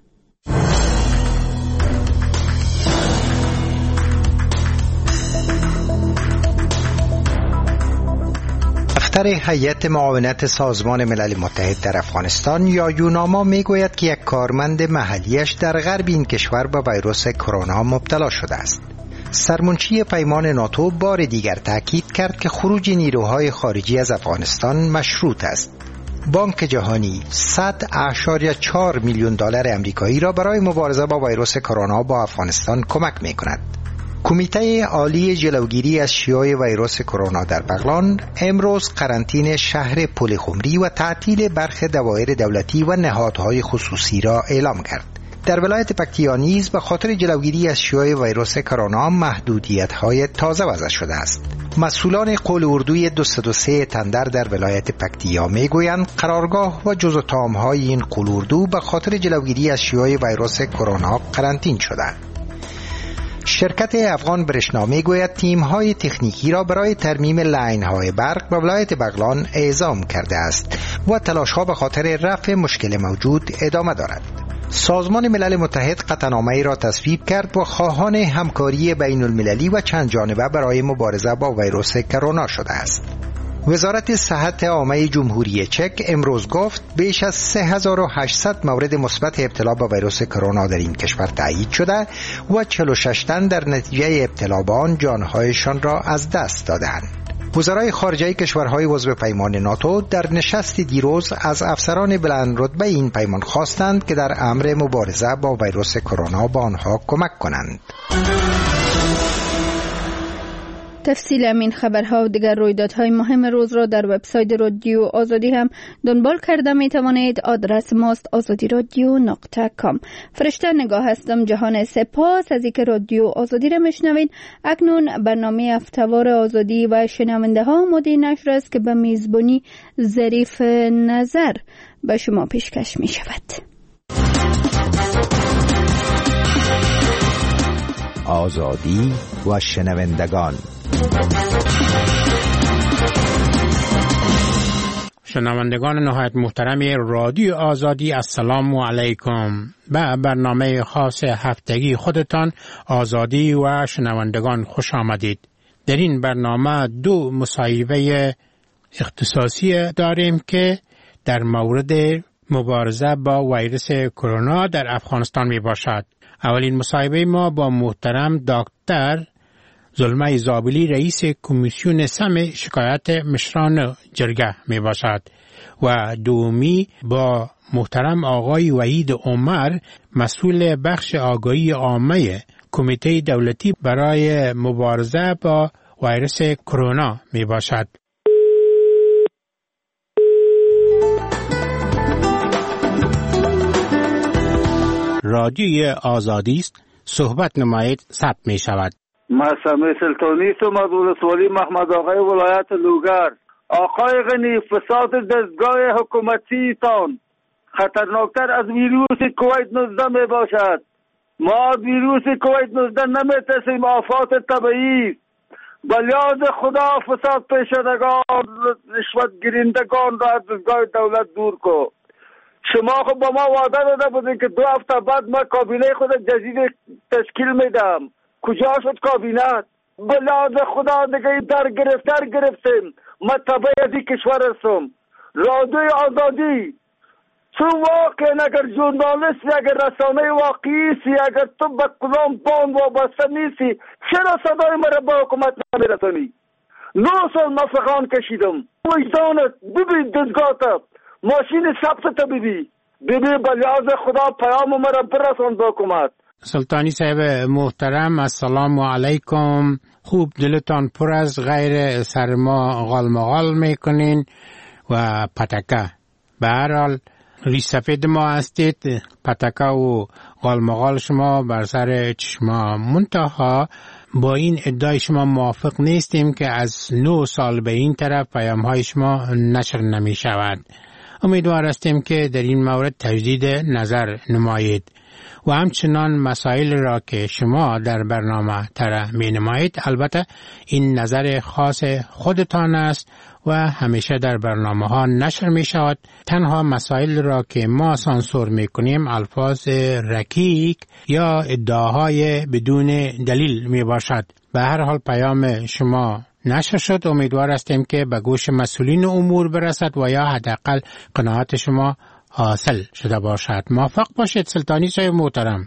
دفتر هیئت معاونت سازمان ملل متحد در افغانستان یا یوناما میگوید که یک کارمند محلیش در غرب این کشور به ویروس کرونا مبتلا شده است. سرمنشی پیمان ناتو بار دیگر تاکید کرد که خروج نیروهای خارجی از افغانستان مشروط است. بانک جهانی صد و چهار میلیون دلار آمریکایی را برای مبارزه با ویروس کرونا با افغانستان کمک می‌کند. کمیته عالی جلوگیری از شیوع ویروس کرونا در بغلان امروز قرنطینه شهر پلخمری و تعطیل برخی دوایر دولتی و نهادهای خصوصی را اعلام کرد. در ولایت پکتیا نیز به خاطر جلوگیری از شیوع ویروس کرونا محدودیت‌های تازه وضع شده است. مسئولان قول اردوی دویست و سه تندر در ولایت پکتیا میگویند قرارگاه و جزء تام‌های این قول اردو به خاطر جلوگیری از شیوع ویروس کرونا قرنطین شدند. شرکت افغان برشنا میگوید تیم‌های تکنیکی را برای ترمیم لاین‌های برق به ولایت بغلان اعزام کرده است و تلاش‌ها به خاطر رفع مشکل موجود ادامه دارد. سازمان ملل متحد قطعنامه‌ای را تصویب کرد و خواهان همکاری بین المللی و چند جانبه برای مبارزه با ویروس کرونا شده است. وزارت صحت عامه جمهوری چک امروز گفت بیش از سه هزار و هشتصد مورد مثبت ابتلا به ویروس کرونا در این کشور تایید شده و چهل و شش تن در نتیجه ابتلا به آن جانهایشان را از دست دادند. وزرای خارجه کشورهای عضو پیمان ناتو در نشست دیروز از افسران بلند رتبه این پیمان خواستند که در امر مبارزه با ویروس کرونا با آنها کمک کنند. تفصیل این خبرها و دیگر رویدادهای مهم روز را در وبسایت رادیو آزادی هم دنبال کرده می توانید. آدرس ماست آزادی رادیو نقطه کام. فرشته نگاه هستم. جهان سپاس از اینکه رادیو آزادی را میشنوید. اکنون برنامه هفته‌وار آزادی و شنونده ها آماده نشر است که به میزبانی ظریف نظر به شما پیشکش می شود. آزادی و شنوندگان. شنوندگان نهایت محترم رادیو آزادی، السلام علیکم. به برنامه خاص هفتگی خودتان آزادی و شنوندگان خوش آمدید. در این برنامه دو مصاحبه اختصاصی داریم که در مورد مبارزه با ویروس کرونا در افغانستان می باشد. اولین مصاحبه ما با محترم دکتر زلمه زابلی رئیس کمیسیون سم شکایت مشران جرگه می باشد و دومی با محترم آقای وحید عمر مسئول بخش آگاهی عامه کمیته دولتی برای مبارزه با ویروس کرونا می باشد. رادیوی آزادی است. صحبت نمایید ثبت می شود. من سمی سلطانی هستم از ولسوالی محمد آقای ولایت لوگر. آقای غنی، فساد دستگاه حکومتی تان خطرناکتر از ویروس کووید نوزده می باشد. ما از ویروس کووید نوزده نمی ترسیم، آفات طبیعی بلیاد خدا فساد پیشدگان رشوت گیرندگان را از دستگاه دولت دور کو. شما خب با ما وعده داده بودین که دو هفته بعد ما کابینه خود جدید تشکیل میدم. کجا شد کابینه؟ بلیاد خدا دیگه در گرفتار گرفتیم. ما تبع از این کشور هستم. رادیوی آزادی تو واقعا اگر ژورنالیستی، اگر رسانه واقعیستی، اگر تو به کدام بان وابسته نیستی، چرا صدای مرا به حکومت نمیرسانی؟ نه سال ما فغان کشیدم. وجدانت ببین، دزگاهت ماشین ثبت تا ببین ببین بلیاز خدا پیام مرا برسان به حکومت. سلطانی صاحب محترم، السلام علیکم. خوب دلتان پر از غیر سرما غالمغال میکنین و پتکه. به هر حال ریسفید ما هستید، پتکه و غالمغال شما بر سر چشما. منتها با این ادعای شما موافق نیستیم که از نه سال به این طرف پیام های شما نشر نمی شود. امیدوار هستیم که در این مورد تجدید نظر نمایید و همچنان مسائل را که شما در برنامه طرح می نمایید، البته این نظر خاص خودتان است و همیشه در برنامه ها نشر می شود. تنها مسائل را که ما سانسور می کنیم الفاظ رکیک یا ادعاهای بدون دلیل می باشد. به هر حال پیام شما نشر شد. امیدوار هستیم که به گوش مسئولین امور برسد و یا حداقل قناعت شما حاصل شده باشد. موفق باشید سلطانی صاحب محترم.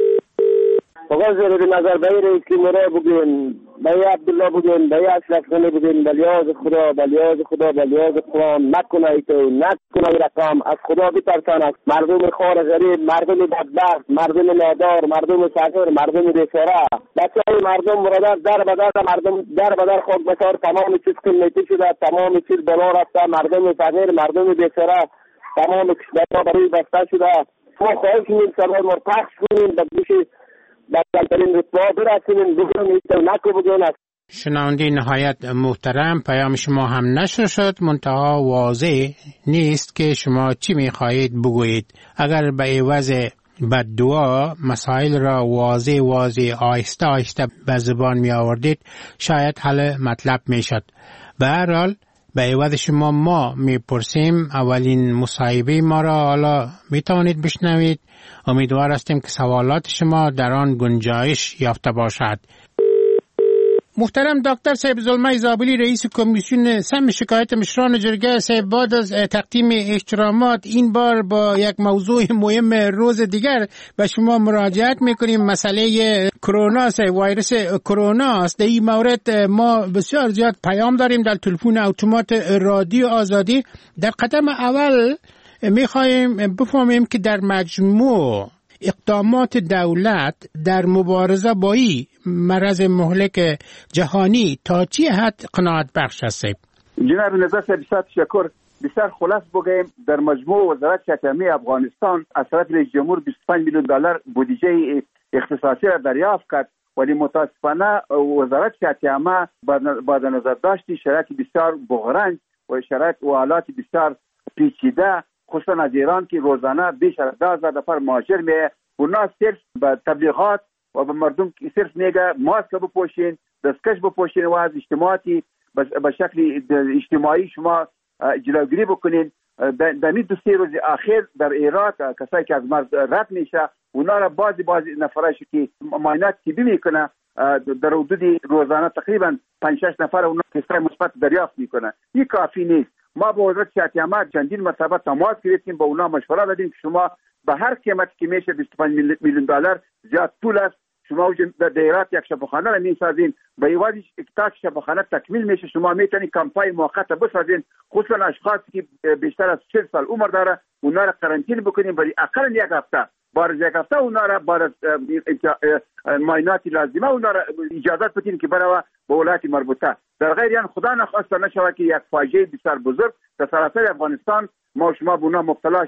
آقا زیر نظر بایی رئیس کیمورا بگین، بایی عبدالله بگین، بایی اشرف غنی بگین، بلیاز خدا، بلیاز خدا، بلیاز قرآن نکنه تو، نکنه رقم، از خدا بترسان. مردم خار غریب، مردم بدبخت، مردم نادار، مردم فقیر، مردم بیچاره، بچه های مردم مرادر در بدر، مردم در بدر خاک بسار، تمام چیز کمیتی شده، تمام چیز بالا رفته، مردم فقیر، مردم بیچاره، تمام کشورها برای بسته شده. ما خواهش کنیم سوال ما پخش کنیم به گوش بدترین رتبه برسونیم، بگویم نکو بگویم. شنونده نهایت محترم، پیام شما هم نشر شد، منتها واضح نیست که شما چی میخواهید بگویید. اگر به عوض بددعا مسائل را واضح واضح آهسته آهسته به زبان می آوردید، شاید حل مطلب میشد. به هر حال به عوض شما ما میپرسیم. اولین مصاحبه ما را حالا میتوانید بشنوید. امیدوار هستیم که سوالات شما در آن گنجایش یافته باشد. محترم دکتر صاحب زلمه زابلی، رئیس کمیسیون سم شکایت مشران جرگه صاحب، بعد از تقدیم احترامات این بار با یک موضوع مهم روز دیگر به شما مراجعت میکنیم. مسئله کرونا است، ویروس کرونا است. در این مورد ما بسیار زیاد پیام داریم در تلفن اتومات رادیو آزادی. در قدم اول میخوایم بفهمیم که در مجموع اقدامات دولت در مبارزه با این مرض مهلک جهانی تا چی حد قناعت بخش است؟ جناب نظر صاحب بسیار تشکر. بسیار خلاص بگیم در مجموع وزارت شهری افغانستان از طرف رئیس جمهور بیست و پنج میلیون دلار بودجه اختصاصی را دریافت کرد، ولی متاسفانه وزارت شهری با نظر داشتی شرایط بسیار بحران و شرایط و حالات بسیار پیچیده، خصوصا از ایران که روزانه بیش از ده هزار نفر مهاجر میه. اونا صرف به تبلیغات و به مردم صرف میگه ماسک بپوشین، دستکش بپوشین و از اجتماعاتی به شکل اجتماعی شما جلوگیری بکنین. در این دو سه روز اخیر در ایران کسایی که از مرض رد میشه، اونا را بعضی بعضی نفرش که معاینات طبی میکنه در حدود روزانه تقریبا پنج شش نفر اونا تست مثبت دریافت میکنه. این کافی نیست. ما با وزارت صحت عامه چندین مرتبه تماس گرفتیم، با اونا مشوره دادیم که شما به هر قیمت که میشه بیست و پنج میلیون دلار زیاد پول است، شما در دایرات یک شفاخانه را میسازین، به ایوادی تا شفاخانه تکمیل میشه شما میتونید کمپاین موقت بسازین، خصوصا اشخاصی که بیشتر از چهل سال عمر داره اونا را قرنطینه بکنین برای اقل یک هفته. بعد از یک هفته اونا را بعد از معاینات لازمه اونا را اجازه بدین که برای به ولایت مربوطه. در غیر این خدا نخواسته نشود که یک فاجعه بسیار بزرگ در سراسر افغانستان ما شما به اونا مبتلا شویم.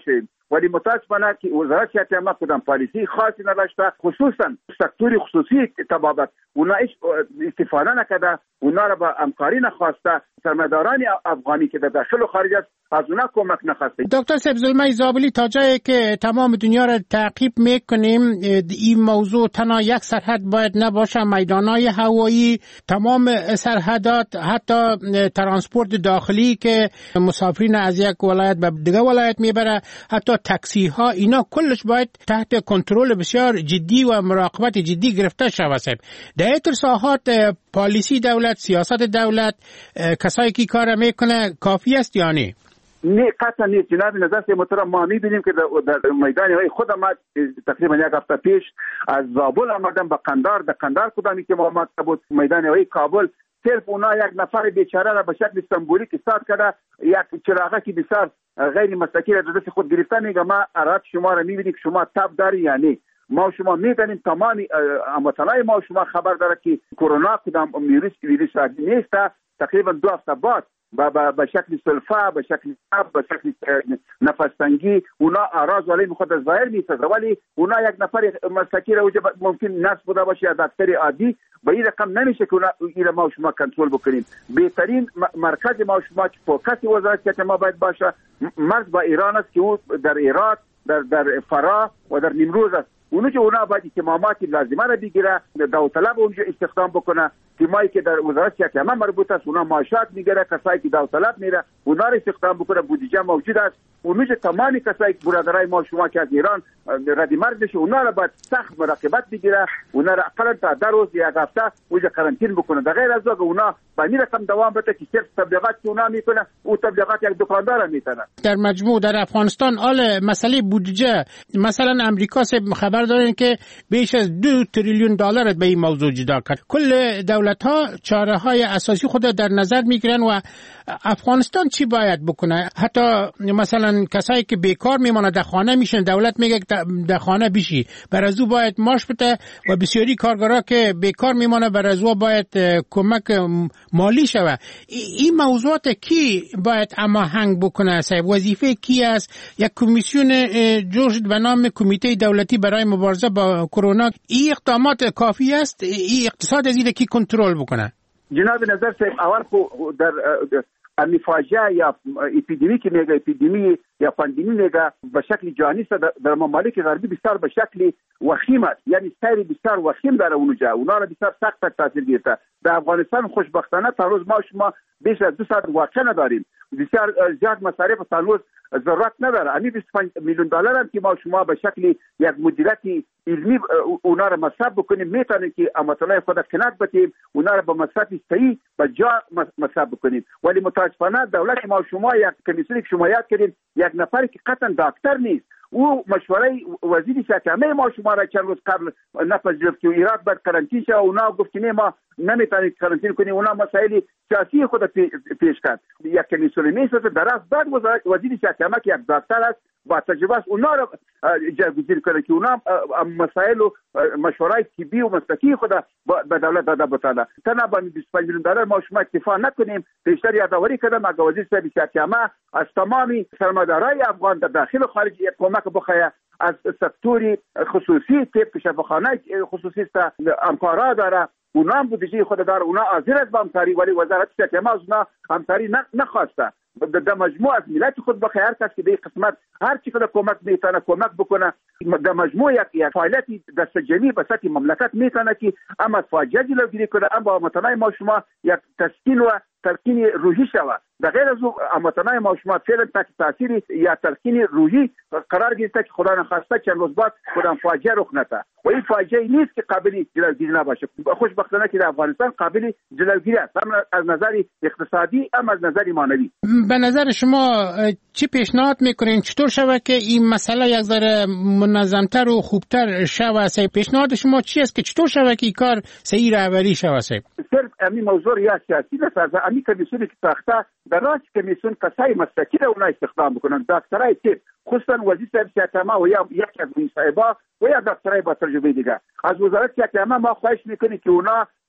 ولی متاسفانه که وزارت صحت عامه کدام پالیسی خاصی نداشته، خصوصا سکتور خصوصی طبابت اونا هیچ استفاده نکرده، اونا را با همکاری نخواسته، سرمایه‌داران افغانی که در داخل و خارج است از اونا کمک نخواسته. دکتر سبزلمه زابلی، تا جایی که تمام دنیا را تعقیب میکنیم این موضوع تنها یک سرحد باید نباشه، میدانهای هوایی، تمام سرحدات، حتی ترانسپورت داخلی که مسافرین از یک ولایت به دیگه ولایت میبره، حتی تاکسی ها، اینا کلش باید تحت کنترل بسیار جدی و مراقبت جدی گرفته شود. در این ساحات پالیسی دولت، سیاست دولت، کسایی که کار میکنه کافی است یا نه؟ نه قطعا نه جناب نظر سے محترم، ما میبینیم که در میدان های خود ما تقریبا یک هفته پیش از زابل آمدم به قندار، در قندار کدامی که ما بود میدان های کابل، صرف اونا یک نفر بیچاره را به شکل سمبولیک استاد کرده، یک چراغه که بسیار غیر مسلکی را دست خود گرفته، میگه ما اراد شما را میبینیم که شما تب داری یا نه. ما شما میدانیم تمام هموطنای ما شما خبر داره که کرونا کدام ویروس ویروس عادی نیست، تقریبا دو هفته بعد به شکل سلفا، به شکل تب، به شکل نفس تنگی اونا اعراض ولی خود از ظاهر میسازه، ولی اونا یک نفر مسلکی را ممکن نفس بوده باشه یا دکتر عادی، به این رقم نمیشه که اونا این ما شما کنترل بکنیم. بهترین مرکز ما شما که فوکس وزارت ما باید باشه مرز با ایران است که او در عراق، در در فرا و در نیمروز است. اونو که اونا باید اتمامات لازمه را بگیره، داوطلب اونجا استخدام بکنه، تیمایی که در وزارت صحت عامه مربوط است اونا معاشات میگیره، کسایی که داوطلب میره اونا را استخدام بکنه، بودجه موجود است. اونو که تمام کسایی که برادرای ما شما که از ایران ردی مرگ بشه اونا را باید سخت مراقبت بگیره، اونا را اقلا تا در روز یک هفته اونجا قرنطین بکنه. در غیر از اون اونا با این رقم دوام بده که صرف تبلیغات که اونا میکنه او تبلیغات یک دکاندار میکنه. در مجموع در افغانستان حال مسئله بودجه، مثلا امریکا سے خبر دارن که بیش از دو تریلیون دلار به این موضوع جدا کرد. کل دولت ها چاره های اساسی خود در نظر میگیرن و افغانستان چی باید بکنه؟ حتی مثلا کسایی که بیکار میمونه در خانه میشن، دولت میگه در خانه بشی، بر از او باید معاش بده و بسیاری کارگرا که بیکار میمونه بر از او باید کمک مالی شوه. این موضوعات کی باید هماهنگ بکنه؟ صاحب وظیفه کی است؟ یک کمیسیون جوړ شد به نام کمیته دولتی برای مبارزه با کرونا. این اقدامات کافی است؟ این اقتصاد از این کی کنترل بکنه؟ جناب نظر صاحب اول خو در امی فاجعه یا اپیدمی که میگه اپیدمی یا پاندمی میگه به شکل جهانی در ممالک غربی بسیار به شکل وخیم است، یعنی سری بسیار وخیم داره اونجا، اونا را بسیار سخت تاثیر گرفته. در افغانستان خوشبختانه تا روز ما شما بیش از دو ساعت واقع نداریم، بسیار زیاد مصارف تا روز ضرورت نداره. امی بیست و پنج میلیون دلار هم که ما شما به شکل یک مدیریت علمی اونا را مصرف بکنیم، میتونیم که امثال خود کنات بتیم، اونا را به مصرف صحیح به جا مصرف بکنیم. ولی متاسفانه دولت ما شما یک کمیسیونی که شما یاد کردین، یک نفری که قطعا دکتر نیست، او مشوره وزیر صحت عامه ما شما را چند روز قبل نپذیرفت که ایراد باید قرنطین شه، اونا گفت که ما نمیتونید قرنطین کنیم، اونا مسائل سیاسی خود پیش کرد. یک کمیسیون میسازه در از بعد وزیر صحت عامه که یک دکتر است با تجربه است اونا را جایگزین کنه که اونا مسائل و مشورای طبی و مسلکی خود به دولت داده بتانه. تنها با بیست و پنج میلیون دلار ما شما اکتفا نکنیم. بیشتر یادآوری کردم اگه وزیر صحت عامه از تمامی سرمایه‌دارای افغان در داخل و خارج کمک بخواه، از سکتوری خصوصی تیپ شفاخانه خصوصی است همکارا داره، اونا هم بودجه خود داره، اونا حاضر است با همکاری، ولی وزارت صحت عامه از اونا همکاری نخواسته. در مجموع از ملت خود بخیر هر کس که به قسمت هر چی که کمک میتونه کمک بکنه. در مجموع یک فعالیتی دست جمعی به سطح مملکت میتونه که اما فاجعه جلوگیری کنه، اما هموطنای ما شما یک تسکین و تلقین روحی شود. در غیر از او هموطنای ما شما فعلا تحت تاثیر یا تلقین روحی قرار گرفته که خدا نخواسته چند روز بعد خدا فاجعه رخ نده و این فاجعه نیست که قابل جلوگیری نباشه. خوشبختانه که در افغانستان قابل جلوگیری است، هم از نظر اقتصادی هم از نظر معنوی. به نظر شما چی پیشنهاد میکنین چطور شود که این مسئله یک ذره منظمتر و خوبتر شود؟ پیشنهاد شما چی است که چطور شود که این کار صحیح رهبری شود؟ صرف همین موضوع یا سیاسی نیست، همین کمیسیونی که ساخته در راست کمیسیون کسای مسلکی را اونا استخدام بکنن، دکترای تیپ خصوصا وزیر صحت عامه و یا یک از مصاحبه و یا دکترای با تجربه دیگه. از وزارت صحت عامه ما خواهش میکنیم که اونا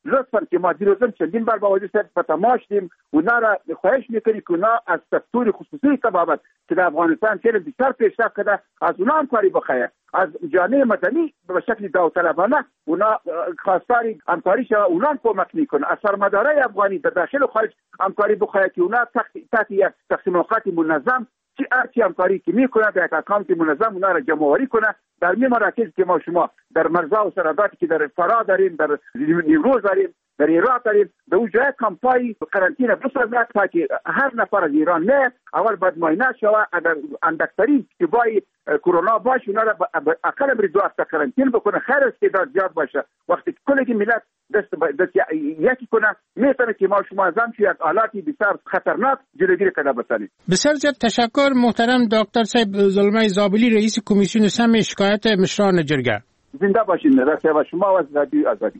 لطفا که ما دیروزم چندین بار با وزیر صاحب فتماش دیم اونا را خواهش میکنیم که اونا از سکتور خصوصی تبابت که در افغانستان خیلی بسیار پیشرفت کرده از اونا همکاری بخواهد، از جامعه مدنی به شکل داوطلبانه اونا خواستاری همکاری شود، اونا هم کمک میکنه. از سرمایه‌دارای افغانی در داخل و خارج همکاری بخواهد که اونا تحت یک تقسیم اوقات منظم چی ارچی همکاری که میکنه در یک اکانت منظم اونا را جمع آوری کنه در می مراکز که ما شما در مرزا و سرحداتی که در فرا داریم، در نیمروز داریم، در ایران داریم، به اون جای کمپای قرنطینه بسازد تا که هر نفر از ایران نه اول باید معاینه شود، اگر اندکترین اشتباهی کرونا باشه اونا را اقل امری دو هفته قرنطینه بکنه، خیر است که داد زیاد باشه. وقتی کلگی ملت دست دست یکی کنه میتونه که ما شما از همچین یک حالاتی بسیار خطرناک جلوگیری کنه بتانیم. بسیار زیاد تشکر محترم دکتر صاحب زلمه زابلی، رئیس کمیسیون سم شکایت مشران جرگه. زنده باشین. راسته با شما و از رادیو آزادی.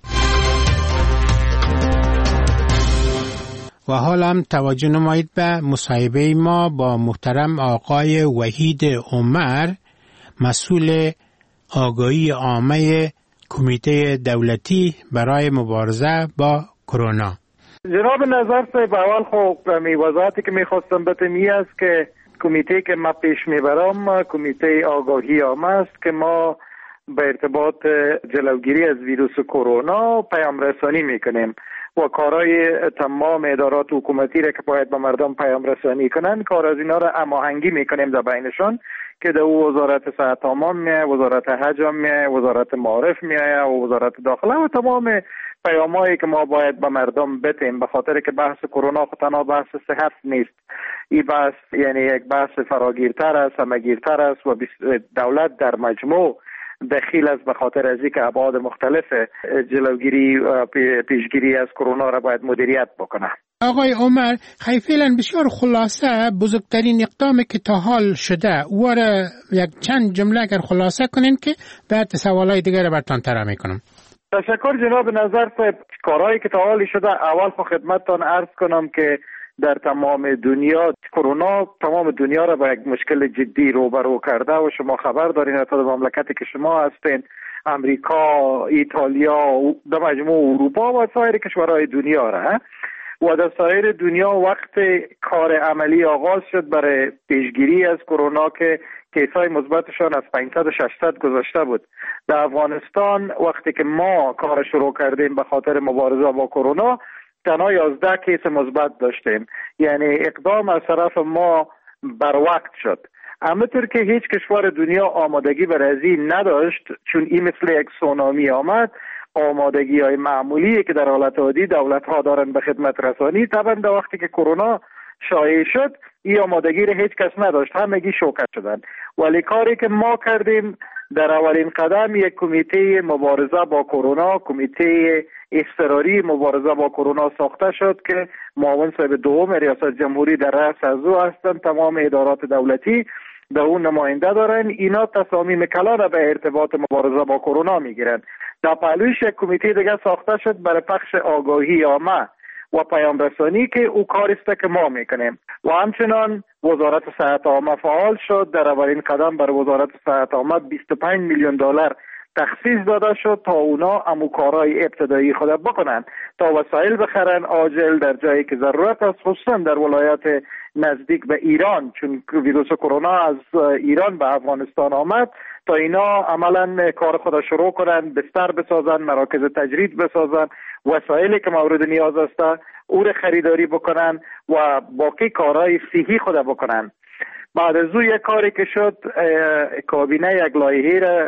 و حالا هم توجه نمایید به مصاحبه ما با محترم آقای وحید عمر، مسئول آگاهی عامه کمیته دولتی برای مبارزه با کرونا. جناب نظر صاحب، اول خب می وضاحتی که میخواستم بتم این است که کمیته که ما پیش میبرم کمیته آگاهی عامه است که ما به ارتباط جلوگیری از ویروس کرونا پیام رسانی میکنیم و کارهای تمام ادارات حکومتی را که باید به مردم پیام رسانی کنند، کار از اینا را هماهنگی میکنیم در بینشان که در وزارت صحت عامه میایه، وزارت حج میایه، وزارت معارف میایه و وزارت داخله و تمام پیامایی که ما باید به مردم بتیم، به خاطر که بحث کرونا خود تنها بحث صحت نیست، این بحث یعنی یک بحث فراگیرتر است، همگیرتر است و دولت در مجموع دخیل است به خاطر از اینکه ابعاد مختلف جلوگیری و پیشگیری از کرونا را باید مدیریت بکنه. آقای عمر، خیلی بسیار خلاصه بزرگترین اقدامی که تا حال شده و را یک چند جمله اگر خلاصه کنین که بعد سوالای دیگر را براتون طرح میکنم. تشکر جناب نظر صاحب. کارهایی که تا حال شده، اول خو خدمتتان عرض کنم که در تمام دنیا کرونا تمام دنیا را با یک مشکل جدی روبرو کرده و شما خبر دارین حتی در مملکتی که شما هستین، امریکا، ایتالیا، در مجموع اروپا و سایر کشورهای دنیا را و در سایر دنیا وقت کار عملی آغاز شد برای پیشگیری از کرونا که کیسای مثبتشان از پانصد و ششصد گذشته بود. در افغانستان وقتی که ما کار شروع کردیم به خاطر مبارزه با کرونا تنها یازده کیس مثبت داشتیم، یعنی اقدام از طرف ما بر وقت شد. همونطور که هیچ کشور دنیا آمادگی برای این نداشت، چون این مثل یک سونامی آمد، آمادگی های معمولی که در حالت عادی دولت ها دارن به خدمت رسانی، طبعا در وقتی که کرونا شایع شد این آمادگی را هیچ کس نداشت، همگی شوکت شدن. ولی کاری که ما کردیم در اولین قدم یک کمیته مبارزه با کرونا، کمیته اضطراری مبارزه با کرونا ساخته شد که معاون صاحب دوم ریاست جمهوری در رأس از او هستند، تمام ادارات دولتی در اون نماینده دارن، اینا تصامیم کلان به ارتباط مبارزه با کرونا میگیرن. در پهلوش یک کمیته دیگه ساخته شد برای پخش آگاهی عامه و پیام رسانی که او کاری است که ما میکنیم و همچنان وزارت صحت عامه فعال شد. در اولین قدم بر وزارت صحت عامه بیست و پنج میلیون دلار تخصیص داده شد تا اونا امو کارهای ابتدایی خود بکنن، تا وسایل بخرن عاجل در جایی که ضرورت است، خصوصا در ولایات نزدیک به ایران، چون ویروس کرونا از ایران به افغانستان آمد، تا اینا عملا کار خود شروع کنن، بستر بسازن، مراکز تجرید بسازن، وسایلی که مورد نیاز است او را خریداری بکنن و باقی کارهای صحی خود بکنن. بعد از او یک کاری که شد، کابینه یک لایحه را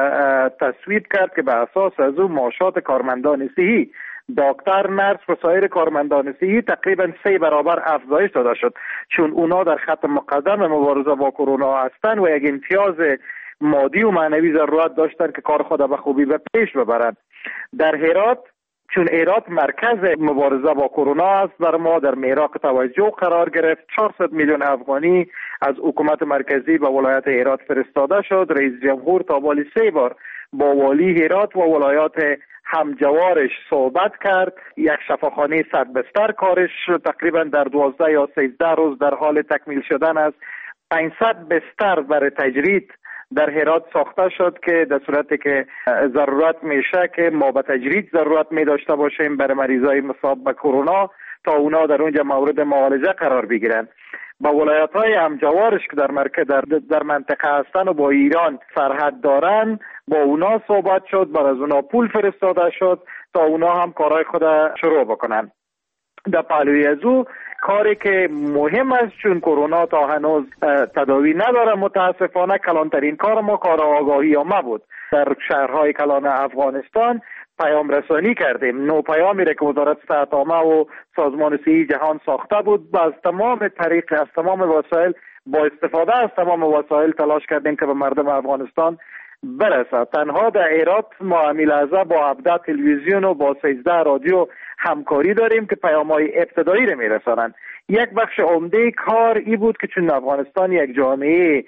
تصویب کرد که به اساس از او معاشات کارمندان صحی، دکتر، نرس و سایر کارمندان صحی تقریبا سه برابر افزایش داده شد، چون اونا در خط مقدم مبارزه با کرونا هستند و یک امتیاز مادی و معنوی ضرورت داشتند که کار خود به خوبی به پیش ببرند. در هرات، چون هرات مرکز مبارزه با کرونا است، بر ما در میراق توجه قرار گرفت. چهارصد میلیون افغانی از حکومت مرکزی به ولایت هرات فرستاده شد. رئیس جمهور تا بالی سه بار با والی هرات و ولایات همجوارش صحبت کرد. یک شفاخانه صد بستر کارش تقریبا در دوازده یا سیزده روز در حال تکمیل شدن است. پانصد بستر برای تجرید در هرات ساخته شد که در صورتی که ضرورت میشه که ما به تجرید ضرورت می داشته باشیم برای مریضای مصاب به کرونا تا اونا در اونجا مورد معالجه قرار بگیرن. با ولایت های همجوارش که در مرکز در, در منطقه هستن و با ایران سرحد دارن با اونا صحبت شد، بر از اونا پول فرستاده شد تا اونا هم کارهای خود شروع بکنن. در پهلوی از او کاری که مهم است چون کرونا تا هنوز تداوی نداره متاسفانه کلانترین کار ما کار آگاهی عامه بود. در شهرهای کلان افغانستان پیام رسانی کردیم. نو پیامی را که وزارت صحت عامه و سازمان صحی جهان ساخته بود از تمام طریق از تمام وسایل با استفاده از تمام وسایل تلاش کردیم که به مردم افغانستان برسه. تنها در هرات ما امیلازه با هفده تلویزیون و با سیزده رادیو همکاری داریم که پیام‌های ابتدایی را میرسانند. یک بخش عمده کار ای بود که چون افغانستان یک جامعه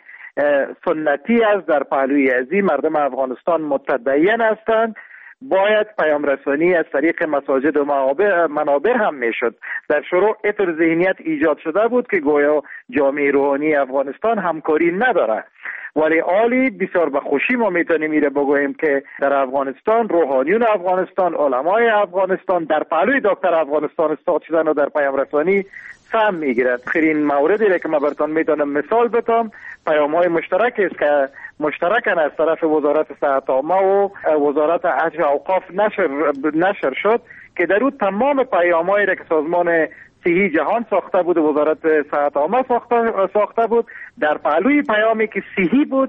سنتی است در پهلوی ازی مردم افغانستان متدین هستند باید پیام رسانی از طریق مساجد و منابر, منابر هم میشد. در شروع اطر ذهنیت ایجاد شده بود که گویا جامعه روحانی افغانستان همکاری نداره، ولی عالی بسیار به خوشی ما میتونیم میره بگوییم که در افغانستان روحانیون افغانستان علمای افغانستان در پهلوی دکتر افغانستان استاد شدن و در پیام رسانی سهم میگیرد. آخرین موردی که من براتون میتونم مثال بدم پیام های مشترک است که مشترکاً از طرف وزارت صحت عامه و وزارت حج و اوقاف نشر نشر شد که در اون تمام پیام‌هایی را که سازمان صحی جهان ساخته بود و وزارت صحت عامه ساخته ساخته بود در پهلوی پیامی که صحی بود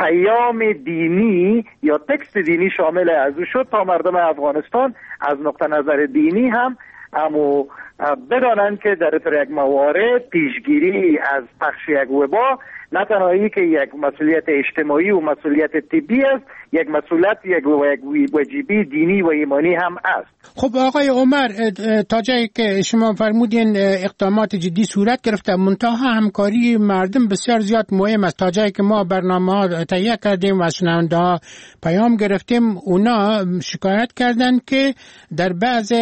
پیام دینی یا تکست دینی شامل از او شد تا مردم افغانستان از نقطه نظر دینی هم اما بدانند که در طور یک موارد پیشگیری از پخش یک وبا نه تنهایی که یک مسئولیت اجتماعی و مسئولیت طبی است، یک مسئولیت یک واجبی دینی و ایمانی هم است. خب آقای عمر تا جایی که شما فرمودین اقدامات جدی صورت گرفته منتها همکاری مردم بسیار زیاد مهم است. تا جایی که ما برنامه ها تهیه کردیم و از شنونده ها پیام گرفتیم اونا شکایت کردن که در بعض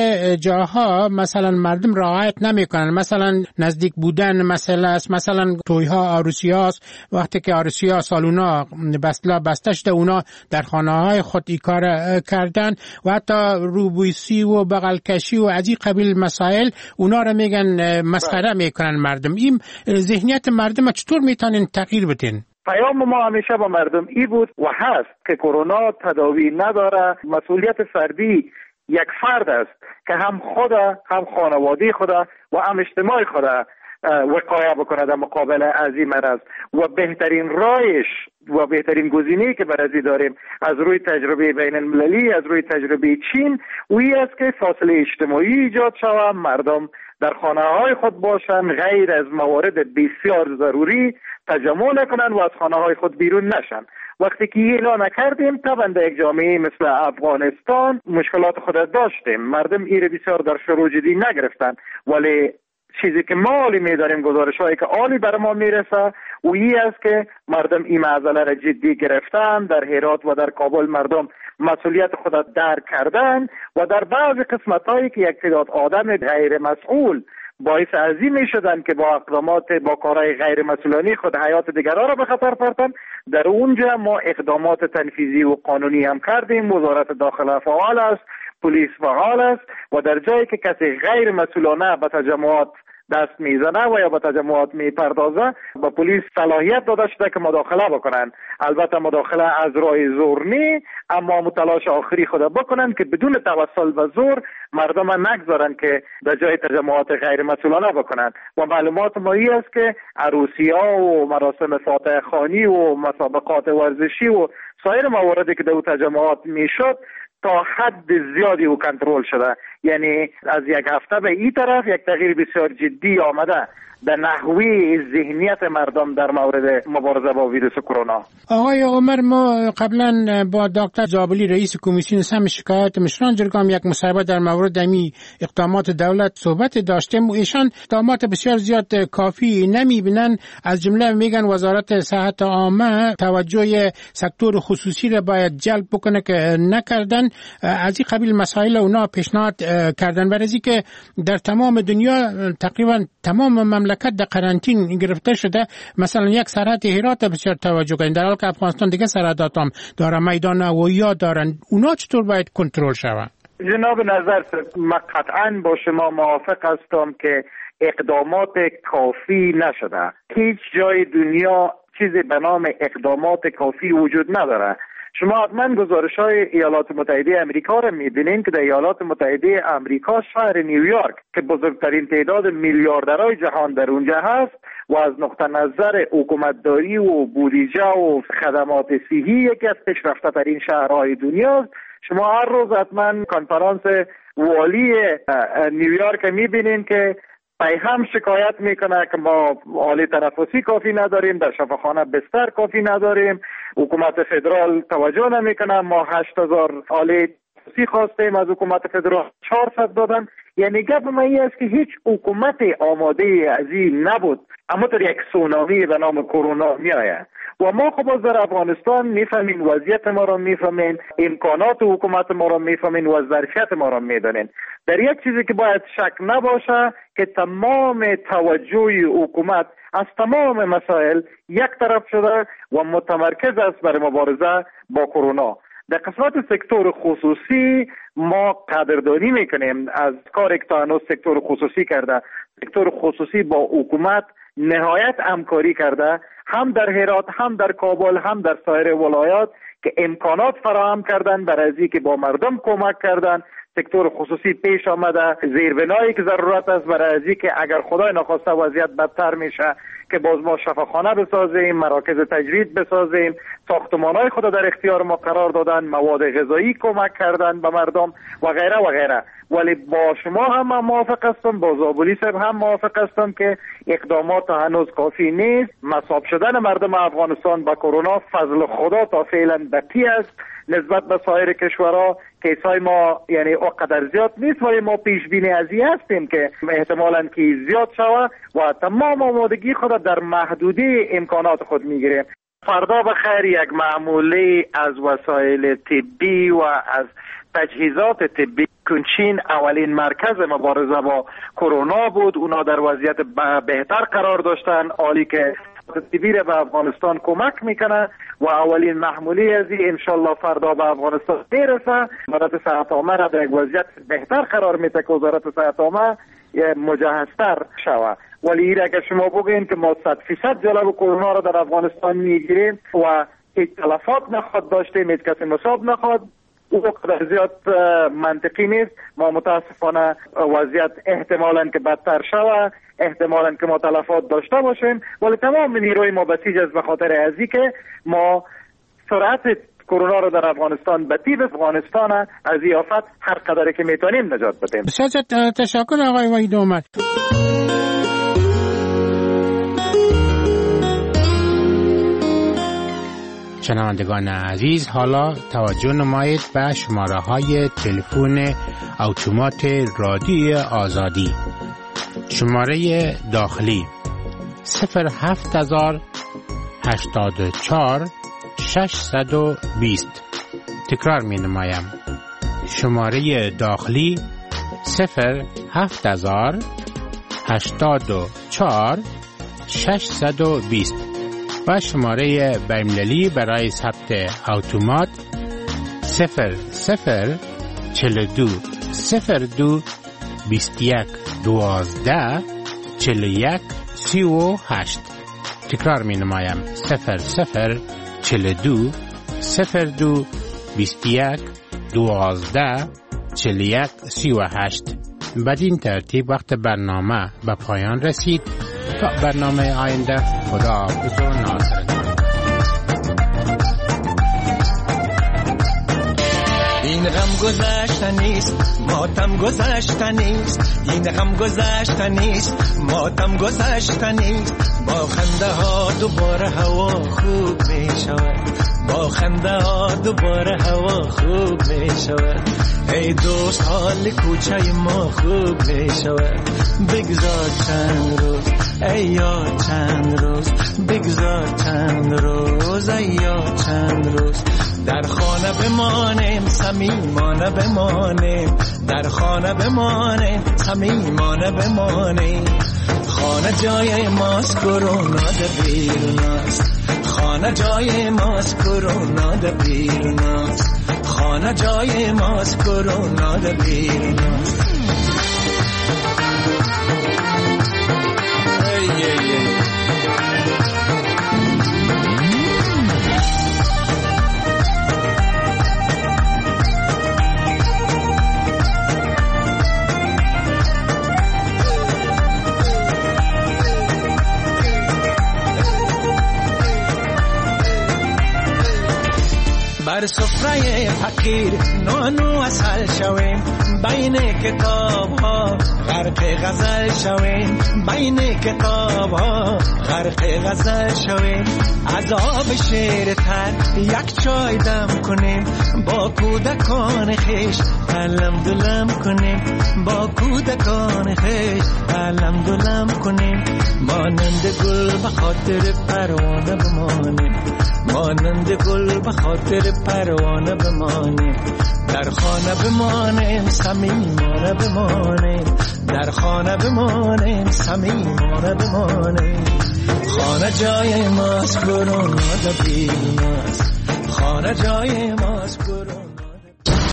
جاها مثلا مردم رعایت نمیکنن، مثلا نزدیک بودن مسئله است، مثلا توی ها عروسی هاست وقتی که عروسی ها سالونا بسته بسته شده اونا در خانه های خود ای کار کردن و حتی روبویسی و بغل کشی و از این قبیل مسائل اونا را میگن مسخره میکنن مردم. این ذهنیت مردم چطور میتونین تغییر بدین؟ پیام ما همیشه با مردم ای بود و هست که کرونا تداوی نداره، مسئولیت فردی یک فرد است که هم خدا هم خانواده خدا و هم اجتماع خدا وقایه بکنه در مقابل از این مرض و بهترین رایش و بهترین گزینه‌ای که برای داریم از روی تجربه بین المللی از روی تجربه چین وی است که فاصله اجتماعی ایجاد شود، مردم در خانه های خود باشن، غیر از موارد بسیار ضروری تجمع نکنن و از خانه های خود بیرون نشن. وقتی که اینا نکردیم طبعا در یک جامعه مثل افغانستان مشکلات خود داشتیم. مردم ایره بسیار در شروع جدی نگرفتن، ولی چیزی که ما عالی می‌داریم گزارش هایی که عالی بر ما میرسه و این است که مردم این معضله را جدی گرفتن. در هرات و در کابل مردم مسئولیت خود درک کردن و در بعض قسمت هایی که یک تعداد آدم غیر مسئول باعث عظیم می شدن که با اقدامات با کارهای غیر مسئولانی خود حیات دیگران را به خطر پرتن، در اونجا ما اقدامات تنفیذی و قانونی هم کردیم. وزارت داخله فعال است، پلیس فعال است و در جایی که کسی غیر مسئولانه به تجمعات دست میزنه و یا به تجمعات میپردازه با پلیس صلاحیت داده شده که مداخله بکنن. البته مداخله از راه زور نی، اما متلاش آخری خود بکنن که بدون توسل و زور مردم نگذارن که در جای تجمعات غیر مسئولانه بکنن. و معلومات ما ای است که عروسی ها و مراسم فاتحه خوانی و مسابقات ورزشی و سایر مواردی که در تجمعات میشد تا حد زیادی او کنترل شده. یعنی از یک هفته به این طرف یک تغییر بسیار جدی آمده در نحوه ذهنیت مردم در مورد مبارزه با ویروس کرونا. آقای عمر ما قبلا با دکتر زابلی رئیس کمیسیون سم شکایت مشران جرگام یک مصاحبه در مورد امی اقدامات دولت صحبت داشتیم و ایشان اقدامات بسیار زیاد کافی نمیبینن. از جمله میگن وزارت صحت عامه توجه سکتور خصوصی را باید جلب بکنه که نکردن از این قبیل مسائل اونا پیشنهاد کردن، برای که در تمام دنیا تقریبا تمام مملکت در قرنطین گرفته شده. مثلا یک سرحد هرات بسیار توجه کنید، در حالی که افغانستان دیگه سرحدات هم داره، میدان هوایی دارن، اونا چطور باید کنترل شود؟ جناب نظر، من قطعا با شما موافق هستم که اقدامات کافی نشده. هیچ جای دنیا چیزی به نام اقدامات کافی وجود نداره. شما حتما گزارش های ایالات متحده امریکا را میبینید که در ایالات متحده امریکا شهر نیویورک که بزرگترین تعداد میلیاردرهای جهان در اونجا هست و از نقطه نظر حکومتداری و بودجه و خدمات صحی یکی از پیشرفته ترین شهرهای دنیاست. شما هر روز حتما کنفرانس والی نیویورک میبینید که پای هم شکایت میکنه که ما آله تنفسی کافی نداریم، در شفاخانه بستر کافی نداریم، حکومت فدرال توجه نمیکنه، ما هشت هزار آله تنفسی خواستیم از حکومت فدرال چهارصد دادن. یعنی گپ من است که هیچ حکومت آماده از این نبود، اما در یک سونامی به نام کرونا میآید و ما خب از در افغانستان میفهمین، وضعیت ما را میفهمین، امکانات حکومت ما را میفهمین و ظرفیت ما را میدانین. در یک چیزی که باید شک نباشه که تمام توجه حکومت از تمام مسائل یک طرف شده و متمرکز است بر مبارزه با کرونا. در قسمت سکتور خصوصی ما قدردانی میکنیم از کاری که تا هنوز سکتور خصوصی کرده. سکتور خصوصی با حکومت نهایت همکاری کرده، هم در هرات، هم در کابل، هم در سایر ولایات که امکانات فراهم کردن برای از که با مردم کمک کردن. سکتور خصوصی پیش آمده، زیربنایی که ضرورت است برای از که اگر خدای نخواسته وضعیت بدتر میشه که باز ما شفاخانه بسازیم، مراکز تجوید بسازیم، ساختمانهای خود در اختیار ما قرار دادن، مواد غذایی کمک کردن به مردم و غیره و غیره. ولی با شما هم موافق هستم، با زابولی صاحب هم موافق هستم که اقدامات هنوز کافی نیست. مصاب شدن مردم افغانستان با کرونا فضل خدا تا فعلا بقی است نسبت به سایر کشورها. کیسای ما یعنی اونقدر زیاد نیست ولی ما پیش بینی از این هستیم که احتمالاً که زیاد شود و تمام آمادگی خود در محدوده امکانات خود میگیریم. فردا بخیر یک معمولی از وسایل طبی و از تجهیزات طبی کنچین اولین مرکز مبارزه با کرونا بود. اونا در وضعیت بهتر قرار داشتن، حالی که طبی به افغانستان کمک میکنه و اولین محمولی از این انشالله فردا به افغانستان میرسه. وزارت صحت عامه را در یک وضعیت بهتر قرار میده که وزارت صحت عامه مجهزتر شود. ولی این اگر شما بگین که ما صد فیصد جلو کرونا را در افغانستان میگیریم و هیچ تلفات نخواد داشتیم، هیچ کسی مصاب نخواد، او قدر زیاد منطقی نیست. ما متاسفانه وضعیت احتمالاً که بدتر شود، احتمالاً که ما تلفات داشته باشیم، ولی تمام نیروی ما بسیج است به خاطر ازی که ما سرعت کرونا رو در افغانستان به تیب افغانستان از این آفت هر قدر که میتونیم نجات بدیم. بسیار تشکر آقای وحید اومد. شنوندگان عزیز، حالا توجه نمایید به شماره های تلفن اتومات رادیو آزادی. شماره داخلی صفر هفت هزار هشتاد و چهار ششصد و بیست. تکرار می نمایم. شماره داخلی صفر هفت هزار هشتاد و چهار ششصد و بیست و شماره بین‌المللی برای ثبت اتومات صفر صفر چهل و دو صفر دو بیست و یک دوازده چهل و یک سی و هشت. تکرار می نمایم. صفر صفر چهل و دو صفر دو بیست و یک دوازده چهل و یک سی و هشت. بدین ترتیب وقت برنامه به پایان رسید. تا برنامه آینده، خدا حافظ و ناصرتان. این غم گذشته نیست، ماتم گذشته نیست. این غم گذشته نیست، ماتم گذشته نیست. با خنده ها دوباره هوا خوب می شود. با خنده ها دوباره هوا خوب می شود. ای دوست حال کوچه ما خوب می شود. بگذار چند روز، ای یاد چند روز، بگذار چند روز، ای یاد چند روز. در خانه بمانیم صمیمانه بمانیم در خانه بمانیم صمیمانه بمانیم خانه جای ماست کرونا در بیرون است خانه جای ماست کرونا در بیرون است خانه جای ماست کرونا در بیرون است بر سفره فقیر نانو اصل شویم بین کتاب ها غرق غزل شویم بین کتاب ها غرق غزل شویم از آب شیر تر یک چای دم کنیم با کودکان خیش علم دلم کنیم با کودکان خیش علم دلم کنیم مانند گل به خاطر پروانه بمانیم مانند گل به خاطر پروانه بمانیم در خانه بمانیم صمیمانه بمانیم در خانه بمانیم صمیمانه بمانیم خانه جای ماست کرونا در بیرون است خانه جای ماست کرونا